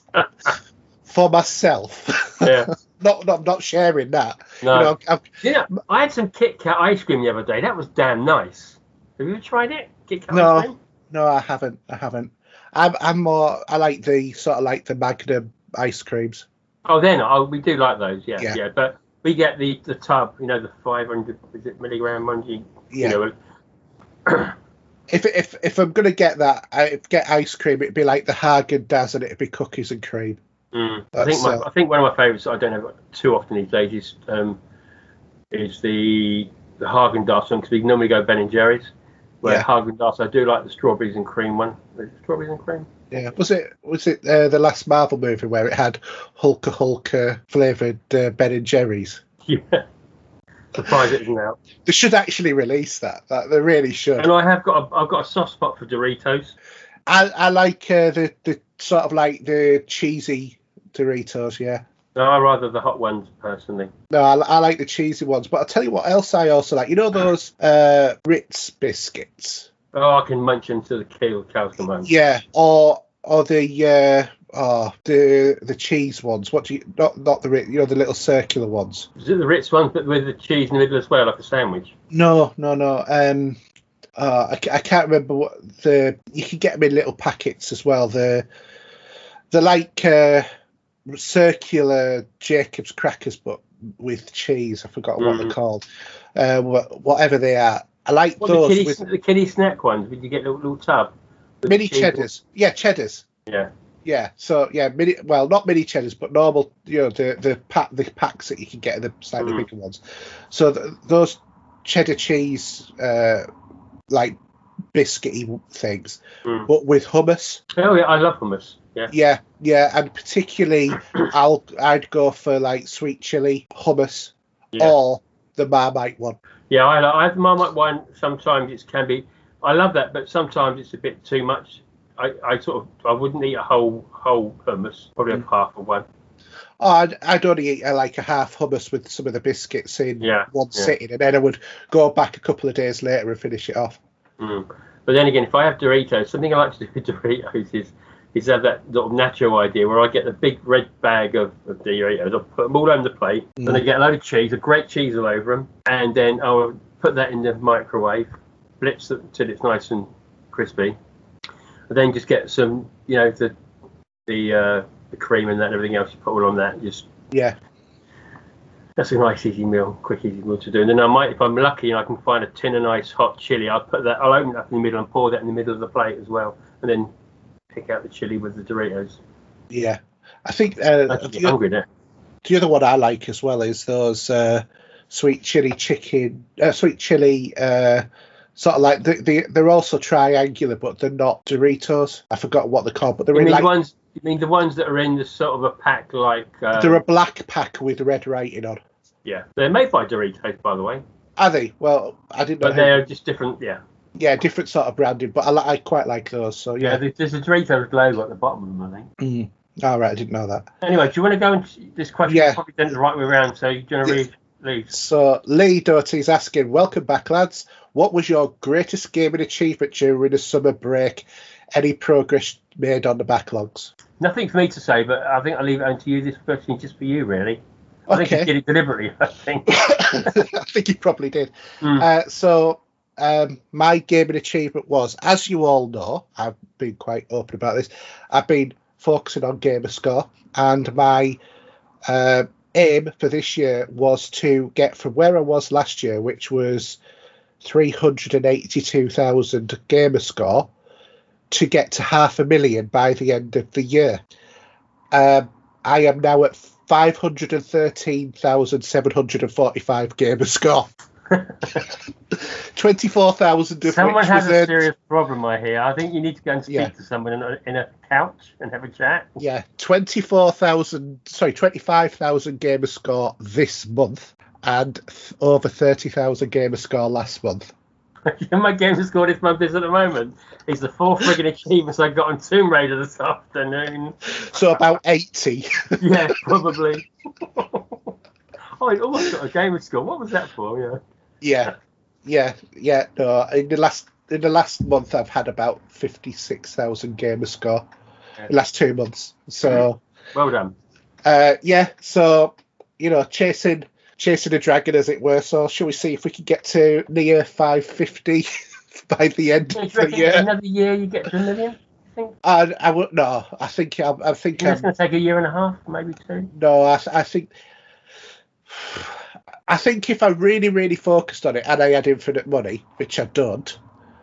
for myself. Yeah. not, not not sharing that. No. You know, I'm, Yeah, I had some Kit Kat ice cream the other day. That was damn nice. Have you ever tried it? Kit Kat No. ice cream? no, I haven't. I haven't. I'm I'm more. I like the sort of like the Magnum ice creams. Oh, then oh, we do like those. Yeah, Yeah. yeah. But we get the, the tub, you know, the five hundred is it milligram ones. You, Yeah. you know, If if if I'm gonna get that, I get ice cream. It'd be like the Haagen-Dazs, and it'd be cookies and cream. mm, I That's, think my, uh, I think one of my favourites I don't have too often these days is um is the the Haagen-Dazs one, because we normally go Ben and Jerry's. Where Yeah. Haagen-Dazs, I do like the strawberries and cream one. Is it strawberries and cream? Yeah, was it was it uh, the last Marvel movie where it had Hulka Hulka flavoured uh, Ben and Jerry's? Yeah. Surprised it isn't out. They should actually release that. That they really should. And I have got a, I've got a soft spot for Doritos. I I like uh, the the sort of like the cheesy Doritos. Yeah. No, I rather the hot ones personally. No, I, I like the cheesy ones. But I'll tell you what else I also like. You know those uh, Ritz biscuits? Oh, I can munch into the kill cows come home. Yeah. Or or the uh, oh the the cheese ones. What do you not not the Ritz? You know the little circular ones. Is it the Ritz ones, but with the cheese in the middle as well, like a sandwich? No, no, no. Um, uh, I, ca- I can't remember what the. You can get them in little packets as well. The the like uh, circular Jacob's crackers, but with cheese. I forgot what Mm. they're called. Uh, wh- whatever they are. I like What, the those kiddie, with the kiddie snack ones? Would you get a little, little tub? with mini cheese? cheddars. Yeah, cheddars. Yeah. Yeah, so yeah, mini. Well, not mini cheddars, but normal. You know, the the pack the packs that you can get, the slightly Mm. bigger ones. So th- those cheddar cheese, uh, like biscuity things, Mm. but with hummus. Oh yeah, I love hummus. Yeah. Yeah, yeah, and particularly, I'll I'd go for like sweet chili hummus Yeah. or the Marmite one. Yeah, I, I have the Marmite one. Sometimes it can be. I love that, but sometimes it's a bit too much. I, I sort of I wouldn't eat a whole whole hummus. Probably Mm. a half of one. Oh, I'd, I'd only eat uh, like a half hummus with some of the biscuits in Yeah, one yeah. sitting, and then I would go back a couple of days later and finish it off. Mm. But then again, if I have Doritos, something I like to do with Doritos is is have that sort of nacho idea where I get the big red bag of, of Doritos, I'll put them all over the plate, Mm. then I get a load of cheese, a great cheese all over them, and then I'll put that in the microwave, blitz it till it's nice and crispy, and then just get some, you know, the the uh, the cream and that and everything else. You put all on that. Just Yeah. that's a nice easy meal, quick easy meal to do. And then I might, if I'm lucky and I can find a tin of nice hot chili, I'll put that. I'll open it up in the middle and pour that in the middle of the plate as well, and then pick out the chili with the Doritos. Yeah, I think uh, I get the, hungry now. the other one I like as well is those uh, sweet chili chicken, uh, sweet chili, uh, sort of like the, the, they're also triangular, but they're not Doritos. I forgot what they're called, but they're You in mean like the ones? You mean the ones that are in the sort of a pack like? Uh, they're a black pack with red writing on. yeah, they're made by Doritos, by the way, Are they? Well, I didn't know. but how- they're just different. Yeah, yeah, different sort of branding, but I, li- I quite like those. So yeah. yeah. there- There's a Doritos logo at the bottom of them, I think. Mm. All right, I didn't know that. Anyway, do you want to go and this question? Yeah. is probably done it the right way around. So do you want to Yeah. read leaves? So Lee Doty's asking, welcome back, lads. What was your greatest gaming achievement during the summer break? Any progress made on the backlogs? Nothing for me to say, but I think I'll leave it on to you. This question is just for you, really. I think Okay. you did it deliberately. I think. I think he probably did. Mm. Uh, so um, my gaming achievement was, as you all know, I've been quite open about this, I've been focusing on gamer score, and my uh, aim for this year was to get from where I was last year, which was three hundred eighty-two thousand gamer score, to get to half a million by the end of the year. Um, I am now at five hundred thirteen thousand seven hundred forty-five gamer score. twenty-four thousand of Someone which has was a earned- serious problem, I hear. I think you need to go and speak Yeah. to someone in a, in a couch and have a chat. Yeah, twenty-four thousand, sorry, twenty-five thousand gamer score this month and th- over thirty thousand gamer score last month. My game score this month is at the moment is the four friggin' achievements I got on Tomb Raider this afternoon. So about eighty. Yeah, probably. Oh, I almost got a gamer score. What was that for? Yeah. Yeah, yeah, yeah. No, in the last in the last month, I've had about fifty-six thousand gamer score. Yeah. The last two months. So, Well done. uh, yeah. So, you know, chasing chasing a dragon, as it were. So, shall we see if we can get to near five fifty by the end Do you of the reckon year? another year you get to a million? I think I, I would no. I think I'm. I think it's I'm, going to take a year and a half, maybe two. no. I, I think. I think if I really, really focused on it and I had infinite money, which I don't,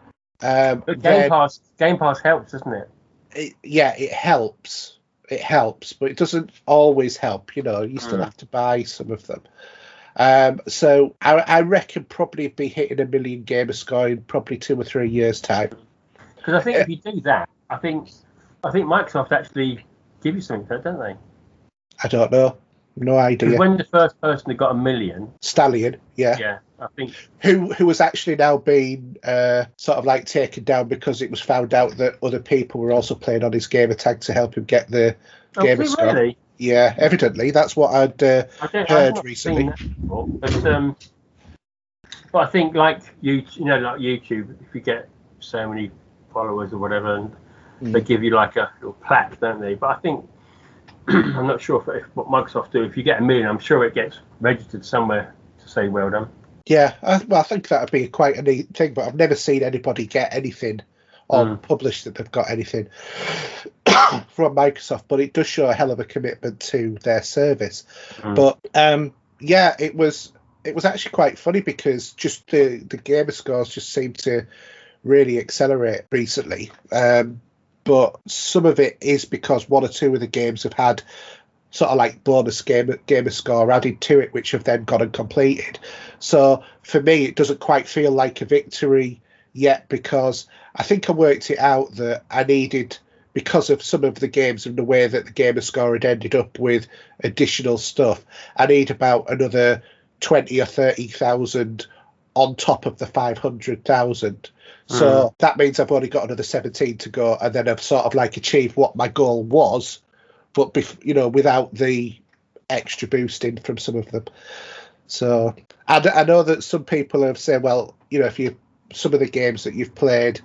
um, But Game then Pass, Game Pass helps, doesn't it? it, yeah, it helps. It helps, but it doesn't always help. You know, you still Mm. have to buy some of them. Um, so I, I reckon probably be hitting a million gamer score in probably two or three years' time. Because I think if you do that, I think I think Microsoft actually give you something for it, don't they? I don't know, no Because idea. when the first person that got a million, Stallion, yeah, yeah, I think who who was actually now being uh, sort of like taken down because it was found out that other people were also playing on his gamer tag to help him get the oh, gamer was it score. really? Yeah, evidently that's what I'd uh, I don't, heard I've not recently. seen that before, but um, but I think like you, you know, like YouTube, if you get so many followers or whatever, and Mm. they give you like a little plaque, don't they? But I think I'm not sure if, if what Microsoft do. If you get a million, I'm sure it gets registered somewhere to say well done. Yeah, I, well, I think that would be quite a neat thing, but I've never seen anybody get anything or Mm. publish that they've got anything from Microsoft, but it does show a hell of a commitment to their service. Mm. But um, yeah, it was it was actually quite funny because just the, the gamer scores just seemed to really accelerate recently. Um, but some of it is because one or two of the games have had sort of like bonus gamer, gamer score added to it, which have then gone and completed. So for me, it doesn't quite feel like a victory yet because I think I worked it out that I needed, because of some of the games and the way that the gamer score had ended up with additional stuff, I need about another twenty or thirty thousand on top of the five hundred thousand. So Mm. that means I've only got another seventeen to go, and then I've sort of like achieved what my goal was, but bef- you know, without the extra boosting from some of them. So I, d- I know that some people have said, well, you know, if you some of the games that you've played,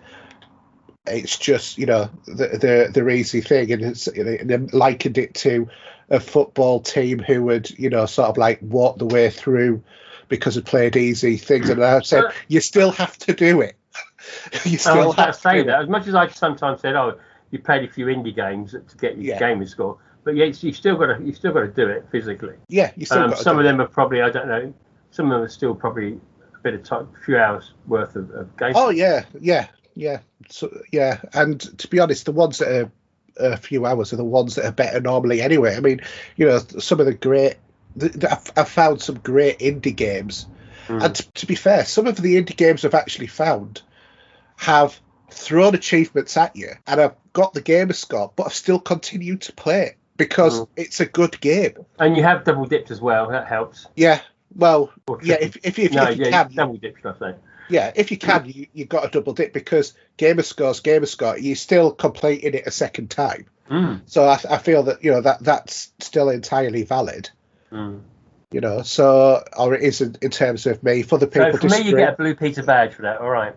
it's just, you know, the the, the easy thing, and it's, you know, and then likened it to a football team who would, you know, sort of like walk the way through because it played easy things, and I've said But- you still have to do it. you I still was about have to say do that. it. As much as I sometimes said, "Oh, you played a few indie games to get your Yeah. gamer score," but yeah, you still got to you still got to do it physically. Yeah, you still Um, got to some do of it. them are probably, I don't know, some of them are still probably a bit of time, a few hours worth of, of game. Oh yeah, yeah, yeah, so, yeah. And to be honest, the ones that are a few hours are the ones that are better normally anyway. I mean, you know, some of the great, the, the, I've, I've found some great indie games, Mm. and to, to be fair, some of the indie games I've actually found have thrown achievements at you, and I've got the gamer score, but I've still continued to play it because Mm. it's a good game. And you have double dipped as well. That helps. Yeah, well, Or yeah, triple- if if, if, no, if you yeah, can, double dipped, should I say? yeah, if you can, you, you've got a double dip because gamer scores, gamer score, you're still completing it a second time. Mm. So I, I feel that, you know, that that's still entirely valid, Mm. you know, so, or it is in, in terms of me. For the people So for me, you disagree- get a blue Peter badge for that. All right.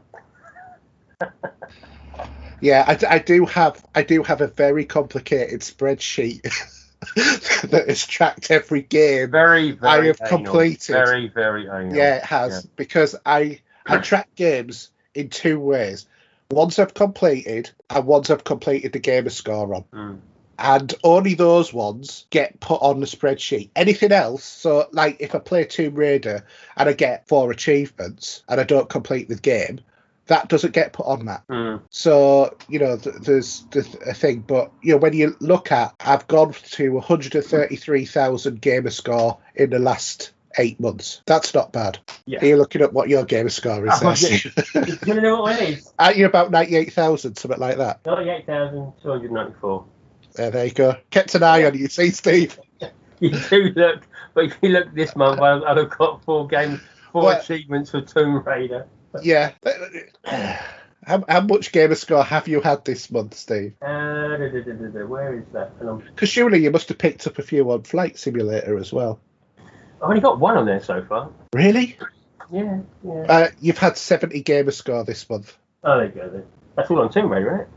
yeah, I, I do have, I do have a very complicated spreadsheet that has tracked every game. Very, very. I have anal. completed. Very, very. Anal. Yeah, it has, because I, I track games in two ways. Once I've completed, and once I've completed the gamer score on. Mm. And only those ones get put on the spreadsheet. Anything else, so like if I play Tomb Raider and I get four achievements and I don't complete the game, that doesn't get put on that. Mm. So, you know, th- there's, there's a thing. But, you know, when you look at, I've gone to one hundred thirty-three thousand gamer score in the last eight months. That's not bad. Yeah. Are you looking at what your gamer score is? Oh, there, Do you know what it is? Aren't you about ninety-eight thousand, something like that? ninety-eight thousand two hundred ninety-four. Yeah, there you go. Kept an eye on you, see, Steve. You do look, but if you look this month, I've, I've got four games, four What? achievements for Tomb Raider. Yeah. How, how much gamer score have you had this month, Steve? Uh, da, da, da, da, da, where is that? And I'm, Because surely you must have picked up a few on Flight Simulator as well. I've only got one on there so far. Really? Yeah, yeah. Uh, you've had seventy gamer score this month. Oh, there you go then. That's all on Tomb Raider, right?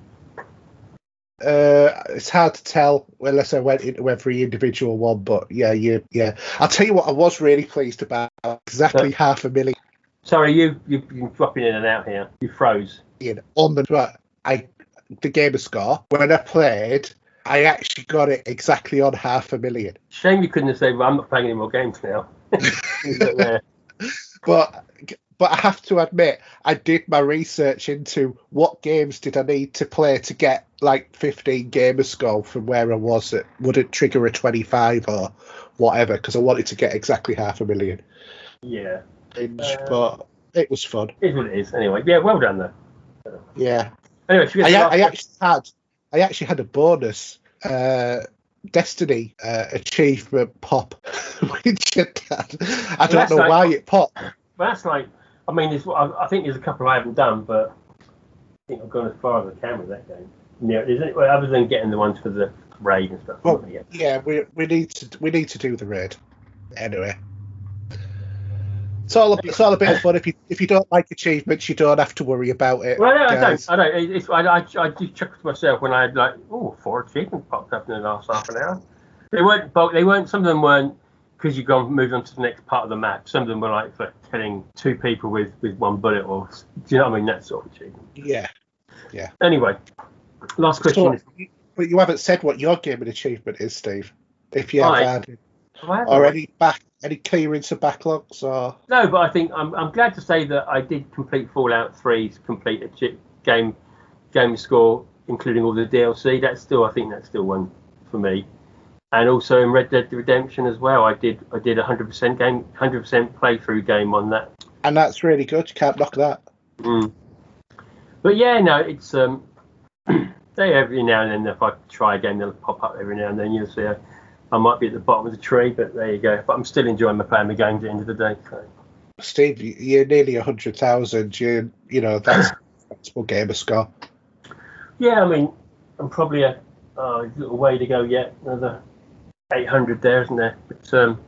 Uh, it's hard to tell unless I went into every individual one, but yeah, you, yeah. I'll tell you what, I was really pleased about. Exactly So- half a million Sorry, you, you, you're dropping in and out here. You froze. on the right. I the gamer score when I played, I actually got it exactly on half a million. Shame you couldn't have said, well, I'm not playing any more games now. Yeah. But but I have to admit, I did my research into what games did I need to play to get like fifteen gamer score from where I was. It wouldn't trigger a twenty-five or whatever because I wanted to get exactly half a million. Yeah. Binge, Uh, but it was fun. It is what it is. Anyway, yeah, well done though. Yeah, Anyway, should we I, get to the I last actually had I actually had a bonus uh, Destiny uh, achievement pop, which I, I don't that's know like- why it popped. Well, that's like, I mean, there's, I, I think there's a couple I haven't done, but I think I've gone as far as I can with that game. Yeah, is it, well, other than getting the ones for the raid and stuff. Well, yeah. yeah, we we need to we need to do the raid anyway. It's all a, it's all a bit of fun. If you if you don't like achievements, you don't have to worry about it. Well, no, I guys. don't. I don't. It- It's, I, I, I did chuckle to myself when I had like, oh, four achievements popped up in the last half an hour. They weren't. bulk- They weren't. Some of them weren't because you've gone moved on to the next part of the map. Some of them were like for killing two people with, with one bullet, or do you know what I mean? That sort of achievement. Yeah, Anyway, last question. So, but you haven't said what your gaming achievement is, Steve. If you have Right. had Have or any back any clearance of backlogs or No, but I think I'm, I'm glad to say that I did complete Fallout three's complete achi- game game score, including all the D L C. That's still, I think that's still one for me. And also in Red Dead Redemption as well, I did I did a hundred percent game, one hundred percent playthrough game on that. and that's really good. You can't knock that. Mm. But yeah, no, it's um, they every now and then if I try again, they'll pop up every now and then. You'll see I, I might be at the bottom of the tree, but there you go. But I'm still enjoying my playing the games at the end of the day. So. Steve, you- you're nearly a hundred thousand. You you know that's that's what gamer score. Yeah, I mean, I'm probably a uh, little way to go yet. Another eight hundred there, isn't there? But um,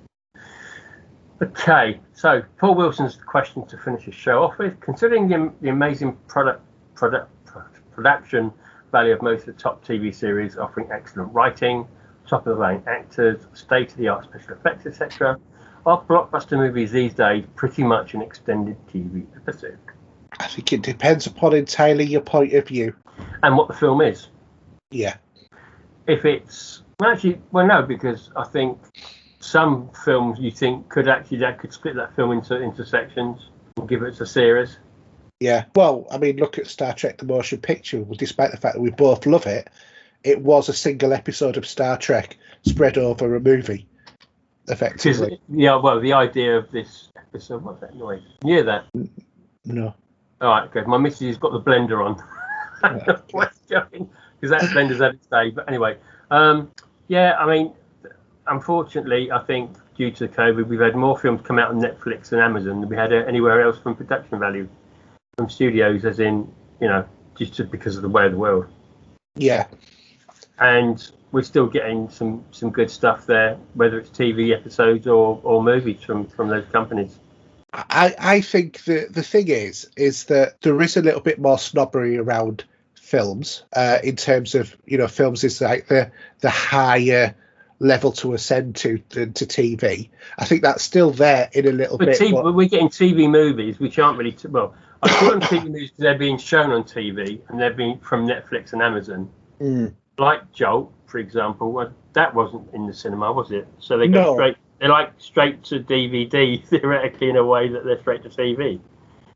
okay. So Paul Wilson's question to finish his show off with: considering the, the amazing product, product production value of most of the top T V series, offering excellent writing, top of the line actors, state of the art special effects, et cetera, are blockbuster movies these days pretty much an extended T V episode? I think it depends upon entirely your point of view. And what the film is. Yeah, If it's well, actually, well, no, because I think some films you think could actually that could split that film into into sections and give it a series. yeah. Well, I mean, look at Star Trek: The Motion Picture. Well, despite the fact that we both love it, it was a single episode of Star Trek spread over a movie, Because effectively. yeah, well, the idea of this episode, what's that noise? You hear that? No. All right, good. My missus has got the blender on. What's going? Because that blender's had its day. But anyway, um, yeah, I mean, unfortunately, I think due to COVID, we've had more films come out on Netflix and Amazon than we had anywhere else from production value from studios, as in, you know, just because of the way of the world. Yeah. And we're still getting some, some good stuff there, whether it's T V episodes or, or movies from, from those companies. I, I think the the thing is is that there is a little bit more snobbery around films uh, in terms of, you know, films is like the the higher level to ascend to than to T V. I think that's still there in a little But bit. T V, but- we're getting T V movies, which aren't really, t- well, I call them T V movies because they're being shown on T V and they're being from Netflix and Amazon. Mm. Like Jolt, for example, well, that wasn't in the cinema, was it? So they go No. straight, they're like straight to D V D, theoretically, in a way that they're straight to T V.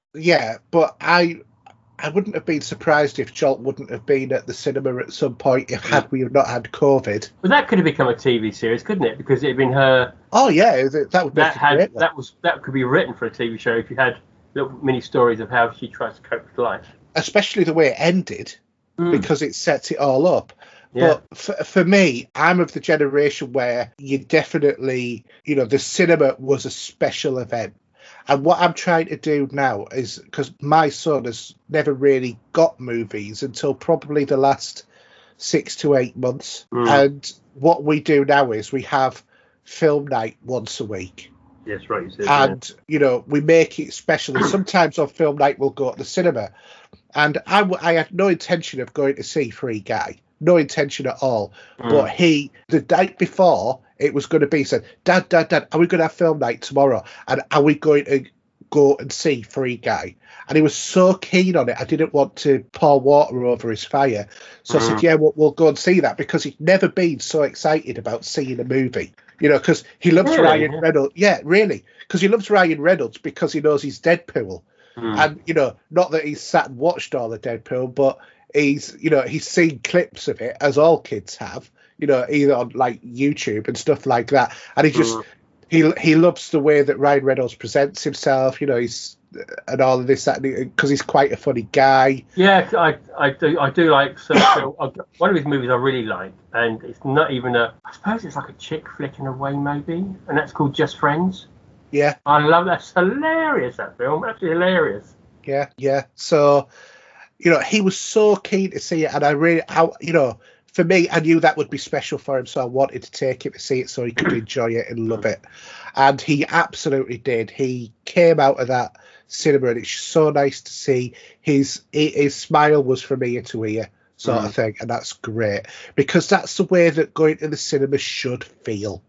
Yeah, but I I wouldn't have been surprised if Jolt wouldn't have been at the cinema at some point if had we not had COVID. But that could have become a T V series, couldn't it? Because it had been her. Oh yeah, that, that would make That it had great. that was that could be written for a T V show if you had little mini stories of how she tries to cope with life. Especially the way it ended, Mm. because it sets it all up. Yeah. But for, for me, I'm of the generation where you definitely, you know, the cinema was a special event. And what I'm trying to do now is, because my son has never really got movies until probably the last six to eight months. Mm. And what we do now is we have film night once a week. Yes, right. You said, And, you know, we make it special. And sometimes on film night, we'll go to the cinema. And I, w- I had no intention of going to see Free Guy. No intention at all. Mm. But he, the night before, it was going to be said, Dad, Dad, Dad, are we going to have film night tomorrow? And are we going to go and see Free Guy? And he was so keen on it, I didn't want to pour water over his fire. So I Mm. said, yeah, we'll, we'll go and see that, because he'd never been so excited about seeing a movie. You know, because he loves Really? Ryan Yeah. Reynolds. Yeah, really. Because he loves Ryan Reynolds because he knows he's Deadpool. Mm. And, you know, not that he's sat and watched all the Deadpool, but he's, you know, he's seen clips of it, as all kids have, you know, either on like YouTube and stuff like that. And he just, Mm. he he loves the way that Ryan Reynolds presents himself, you know, he's, and all of this, that, because he's quite a funny guy. Yeah, I, I do I do like some film. One of his movies I really like, and it's not even a. I suppose it's like a chick flick in a way, maybe, and that's called Just Friends. Yeah, I love that. It's hilarious, that film. Absolutely hilarious. yeah, yeah. So, you know, he was so keen to see it, and I really, I, you know, for me, I knew that would be special for him, so I wanted to take him to see it so he could enjoy it and love it. And he absolutely did. He came out of that cinema, and it's so nice to see his his smile was from ear to ear, sort Mm. of thing, and that's great, because that's the way that going to the cinema should feel.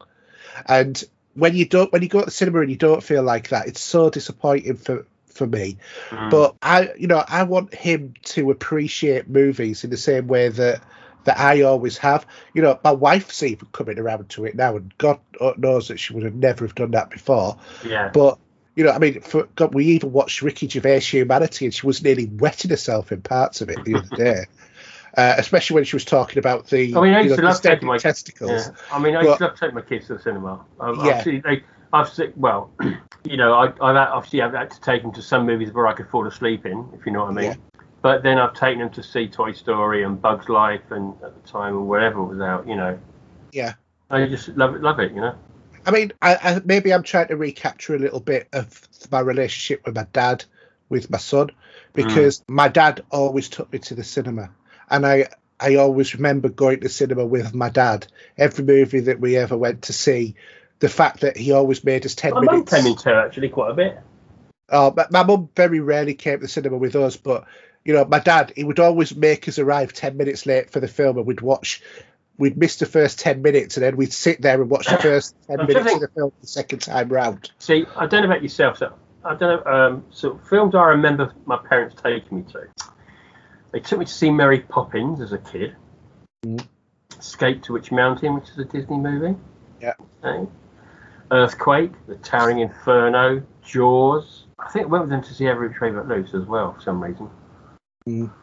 And when you don't, when you go to the cinema and you don't feel like that, it's so disappointing for for me. Mm. But I, you know, I want him to appreciate movies in the same way that that I always have. You know, my wife's even coming around to it now, and God knows that she would have never have done that before. Yeah. But, you know, I mean, for God, we even watched Ricky Gervais' Humanity, and she was nearly wetting herself in parts of it the other day. Uh, especially when she was talking about the, I mean, I you used know, to love distended taking my testicles. Yeah. I mean, I used But- to love taking my kids to the cinema. I've, Yeah. I've seen, they, I've seen, well, you know, I, I've had- obviously I've had to take them to some movies where I could fall asleep in, if you know what I mean. Yeah. But then I've taken them to see Toy Story and Bugs Life, and at the time, or wherever it was out, you know. Yeah. I just love it, love it, you know. I mean, I, I, maybe I'm trying to recapture a little bit of my relationship with my dad, with my son, because my dad always took me to the cinema, and I I always remember going to the cinema with my dad. Every movie that we ever went to see, the fact that he always made us ten My mum minutes. came in too, actually, quite a bit. Oh, my, my mum very rarely came to the cinema with us, but you know, my dad, he would always make us arrive ten minutes late for the film, and we'd watch. We'd miss the first ten minutes, and then we'd sit there and watch the first ten I'm minutes thinking- of the film the second time round. See, I don't know about yourself, so I don't know. Um, so films I remember my parents taking me to. They took me to see Mary Poppins as a kid. Mm. Escape to Witch Mountain, which is a Disney movie. Yeah. Okay. Earthquake, The Towering Inferno, Jaws. I think I went with them to see Every Which Way But Loose as well for some reason. Mm.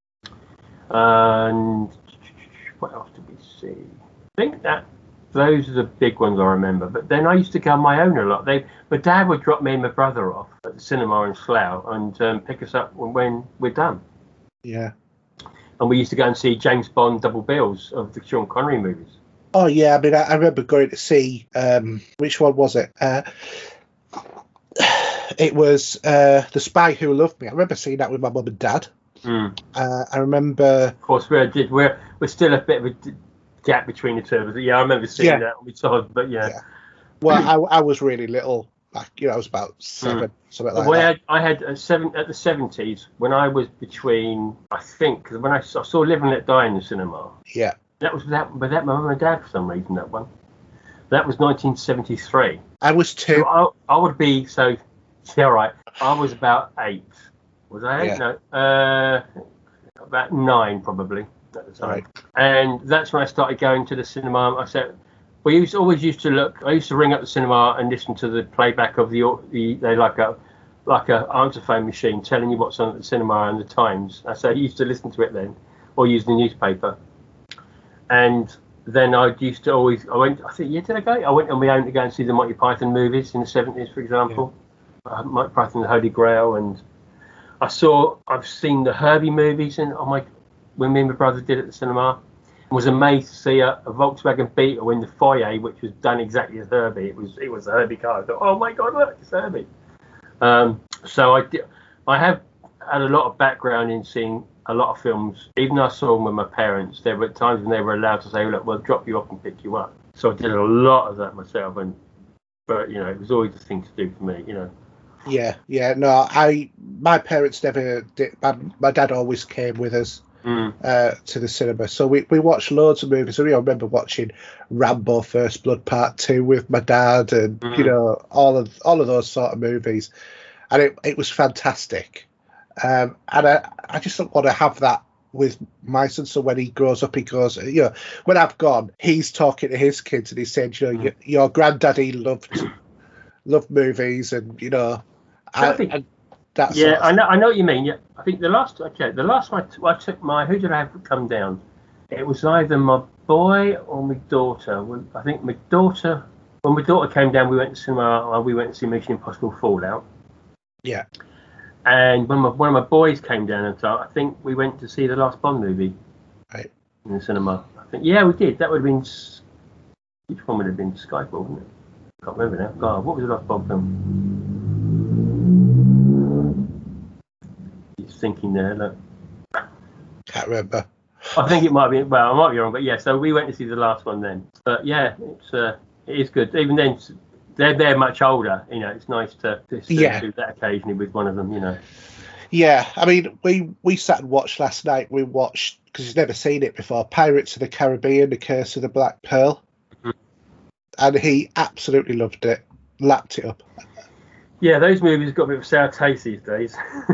And what else did we see? I think that those are the big ones I remember. But then I used to go on my own a lot. They, my dad would drop me and my brother off at the cinema in Slough and um, pick us up when, when we're done. Yeah. And we used to go and see James Bond double bills of the Sean Connery movies. Oh yeah, I mean, I, I remember going to see um, which one was it? Uh, it was uh, The Spy Who Loved Me. I remember seeing that with my mum and dad. Mm. Uh, I remember. Of course, we're did we're we're still a bit of a d- gap between the two of us. Yeah, I remember seeing Yeah. that. We saw, it, but yeah. Yeah. Well, I, I was really little. Back, you know, I was about seven, something like Well, I that. had, I had a seven at the seventies when I was between, I think, because when I saw, I saw Live and Let Die in the cinema. Yeah. That was without, without my mum and dad for some reason. That one. That was nineteen seventy-three. I was two. So I, I would be so. Yeah, right. I was about eight. Was I eight? Yeah. No. Uh, about nine probably at the time. Right. And that's when I started going to the cinema. I said, we used always used to look. I used to ring up the cinema and listen to the playback of the the they like a like a answer phone machine telling you what's on at the cinema and the times. And so I used to listen to it then, or use the newspaper. And then I used to always, I went, I think, yeah, did I go? I went on my own to go and see the Monty Python movies in the seventies, for example. Yeah. Uh, Monty Python, the Holy Grail, and I saw, I've seen the Herbie movies, and oh my, when me and my brother did it at the cinema. Was amazed to see a, a Volkswagen Beetle in the foyer, which was done exactly as Herbie. It was it was a Herbie car. I thought, oh my God, look, it's Herbie. Um, so I did, I have had a lot of background in seeing a lot of films. Even though I saw them with my parents, there were times when they were allowed to say, look, we'll drop you off and pick you up. So I did a lot of that myself, and but you know, it was always the thing to do for me, you know. Yeah, yeah. No, I my parents never did. My, my dad always came with us. Mm. Uh, to the cinema, so we, we watched loads of movies. I remember watching Rambo: First Blood Part Two with my dad, and mm. you know all of all of those sort of movies, and it it was fantastic. Um, and I I just don't want to have that with my son. So when he grows up, he goes, you know, when I've gone, he's talking to his kids and he's saying, you know, mm. your, your granddaddy loved loved movies, and you know, I, think- and that yeah, sort of I know, I know what you mean. Yeah, I think the last, okay, the last one I, t- I took my, who did I have come down? It was either my boy or my daughter. When, I think my daughter, when my daughter came down, we went to cinema, and we went to see Mission Impossible Fallout. Yeah. And when my, one of my boys came down, and so I think we went to see the last Bond movie. Right. In the cinema. I think, yeah, we did. That would have been, which one would have been? Skyfall, wouldn't it? I can't remember now. God, what was the last Bond film? Thinking there, look. Can't remember. I think it might be. Well, I might be wrong, but yeah. So we went to see the last one then. But yeah, it's uh, it is good. Even then, they're they're much older. You know, it's nice to, to yeah. do that occasionally with one of them. You know. Yeah, I mean, we we sat and watched last night. We watched, because he's never seen it before, Pirates of the Caribbean: The Curse of the Black Pearl, mm-hmm. and he absolutely loved it. Lapped it up. Yeah, those movies got a bit of sour taste these days.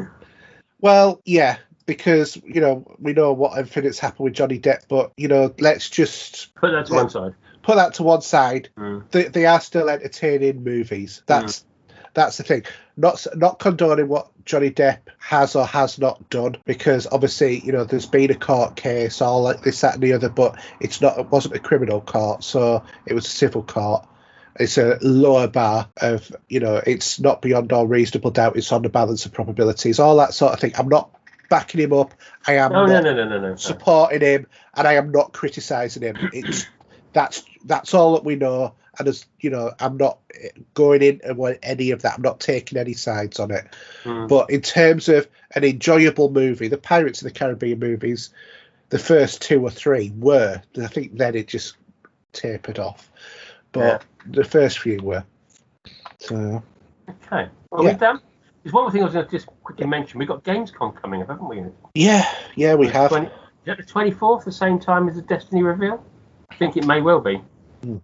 Well, yeah, because, you know, we know what everything that's happened with Johnny Depp, but, you know, let's just... Put that to one side. Put that to one side. Mm. They, they are still entertaining movies. That's mm. that's the thing. Not not condoning what Johnny Depp has or has not done, because obviously, you know, there's been a court case, all like this, that and the other, but it's not. It wasn't a criminal court, so it was a civil court. It's a lower bar of, you know, it's not beyond all reasonable doubt. It's on the balance of probabilities, all that sort of thing. I'm not backing him up. I am oh, not no, no, no, no, no. supporting him, and I am not criticising him. It's that's that's all that we know. And as you know, I'm not going into any of that. I'm not taking any sides on it. Mm. But in terms of an enjoyable movie, the Pirates of the Caribbean movies, the first two or three were. I think then it just tapered off. But yeah. The first few were. So. Okay. Well, yeah. Done. There's one more thing I was going to just quickly mention. We've got Gamescom coming up, haven't we? Yeah, yeah, we have. twenty, is that the twenty-fourth, the same time as the Destiny reveal? I think it may well be. Mm.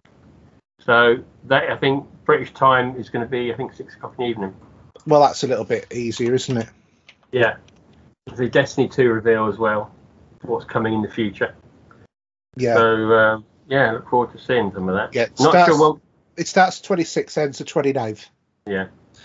So that I think British time is going to be, I think, six o'clock in the evening. Well, that's a little bit easier, isn't it? Yeah. The Destiny two reveal as well. What's coming in the future. Yeah. So, um, yeah, look forward to seeing some of that. Yeah. It Not starts, sure what... It starts twenty-sixth, ends the twenty-ninth. Yeah.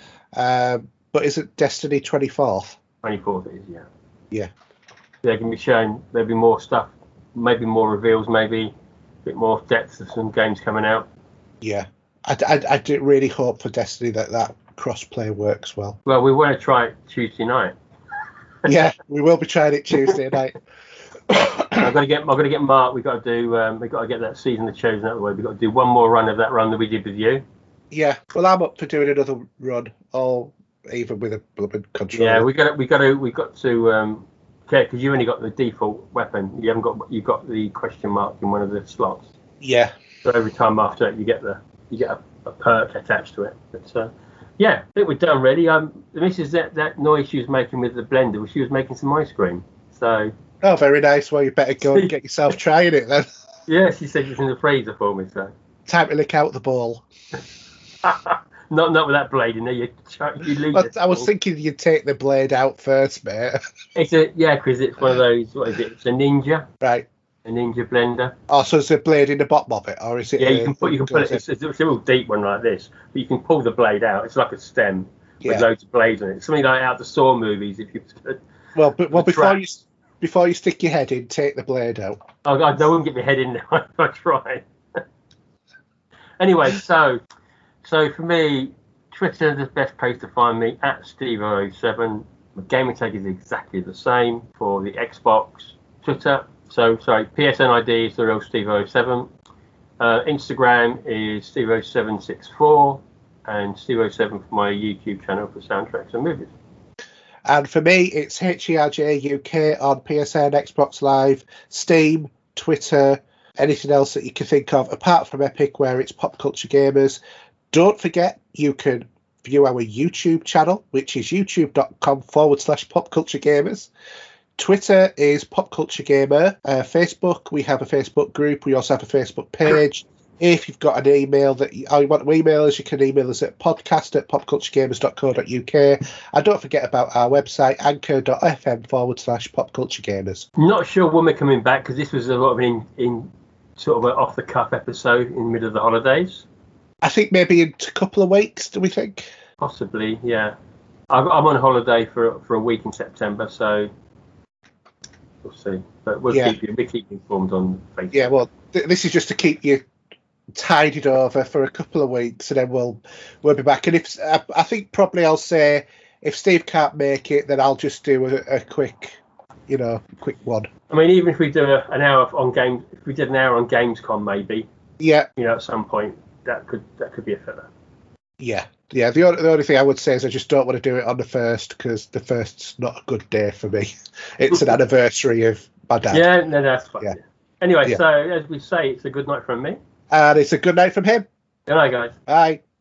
Um, but is it Destiny twenty-fourth? twenty-fourth it is, yeah. Yeah. They're going to be showing, there'll be more stuff, maybe more reveals, maybe a bit more depth of some games coming out. Yeah. I, I, I do really hope for Destiny that that cross-play works well. Well, we want to try it Tuesday night. Yeah, we will be trying it Tuesday night. I've got to get, I've got to get Mark. We've got to do, um, we've got to get that season of Chosen out of the way. We've got to do one more run of that run that we did with you. Yeah, well, I'm up for doing another run, or even with a blooming controller. Yeah, we got to, we got to, we got to, um, okay, because you only got the default weapon. You haven't got, you got the question mark in one of the slots. Yeah. So every time after it, you get the, you get a, a perk attached to it. But uh, yeah, I think we're done really. Um, the missus that that noise she was making with the blender, was she was making some ice cream. So. Oh, very nice. Well, you better go and get yourself trying it then. Yeah, she said it's in the freezer for me. So. Time to lick out the ball. not not with that blade in there. You, you lose well, it. I was thinking you'd take the blade out first, mate. It's a yeah, because it's one of those. What is it? It's a Ninja. Right. A Ninja blender. Oh, so it's a blade in the bottom of it, or is it? Yeah, a, you can put you can put it. It's, it's a real deep one like this, but you can pull the blade out. It's like a stem, Yeah. with loads of blades on it. Something like out the Saw movies. If you Well, but, well The before trap. you before you stick your head in, take the blade out. oh God, no one get my head in now if I try. Anyway, so so for me, Twitter is the best place to find me at Steve zero zero seven. My gaming tag is exactly the same for the Xbox, Twitter. So sorry, P S N I D is the real Steve zero zero seven. Uh, Instagram is Steve zero seven six four, and Steve zero seven for my YouTube channel for soundtracks and movies. And for me, it's H E R J U K on P S N, Xbox Live, Steam, Twitter, anything else that you can think of, apart from Epic, where it's Pop Culture Gamers. Don't forget, you can view our YouTube channel, which is youtube.com forward slash Pop Culture Gamers. Twitter is Pop Culture Gamer. Uh, Facebook, we have a Facebook group. We also have a Facebook page. If you've got an email that you, or you want to email us, you can email us at podcast at popculturegamers.co.uk. And don't forget about our website, anchor.fm forward slash popculturegamers. Not sure when we're coming back because this was a lot of in, in sort of an off-the-cuff episode in the middle of the holidays. I think maybe in a couple of weeks, do we think? Possibly, yeah. I'm I'm on holiday for for a week in September, so we'll see. But we'll Yeah. keep you we keep you informed on Facebook. Yeah, well, th- this is just to keep you tidied over for a couple of weeks, and then we'll we'll be back. And if I, I think probably I'll say if Steve can't make it, then I'll just do a, a quick, you know, quick one. I mean, even if we do a, an hour on games, if we did an hour on Gamescom, maybe Yeah, you know at some point that could that could be a filler. yeah, yeah. The only, the only thing I would say is I just don't want to do it on the first because the first's not a good day for me. It's an anniversary of my dad, Yeah, no, that's fine. Yeah. Anyway, Yeah. so as we say, it's a good night from me. and it's a good night from him. Good night, guys. Bye.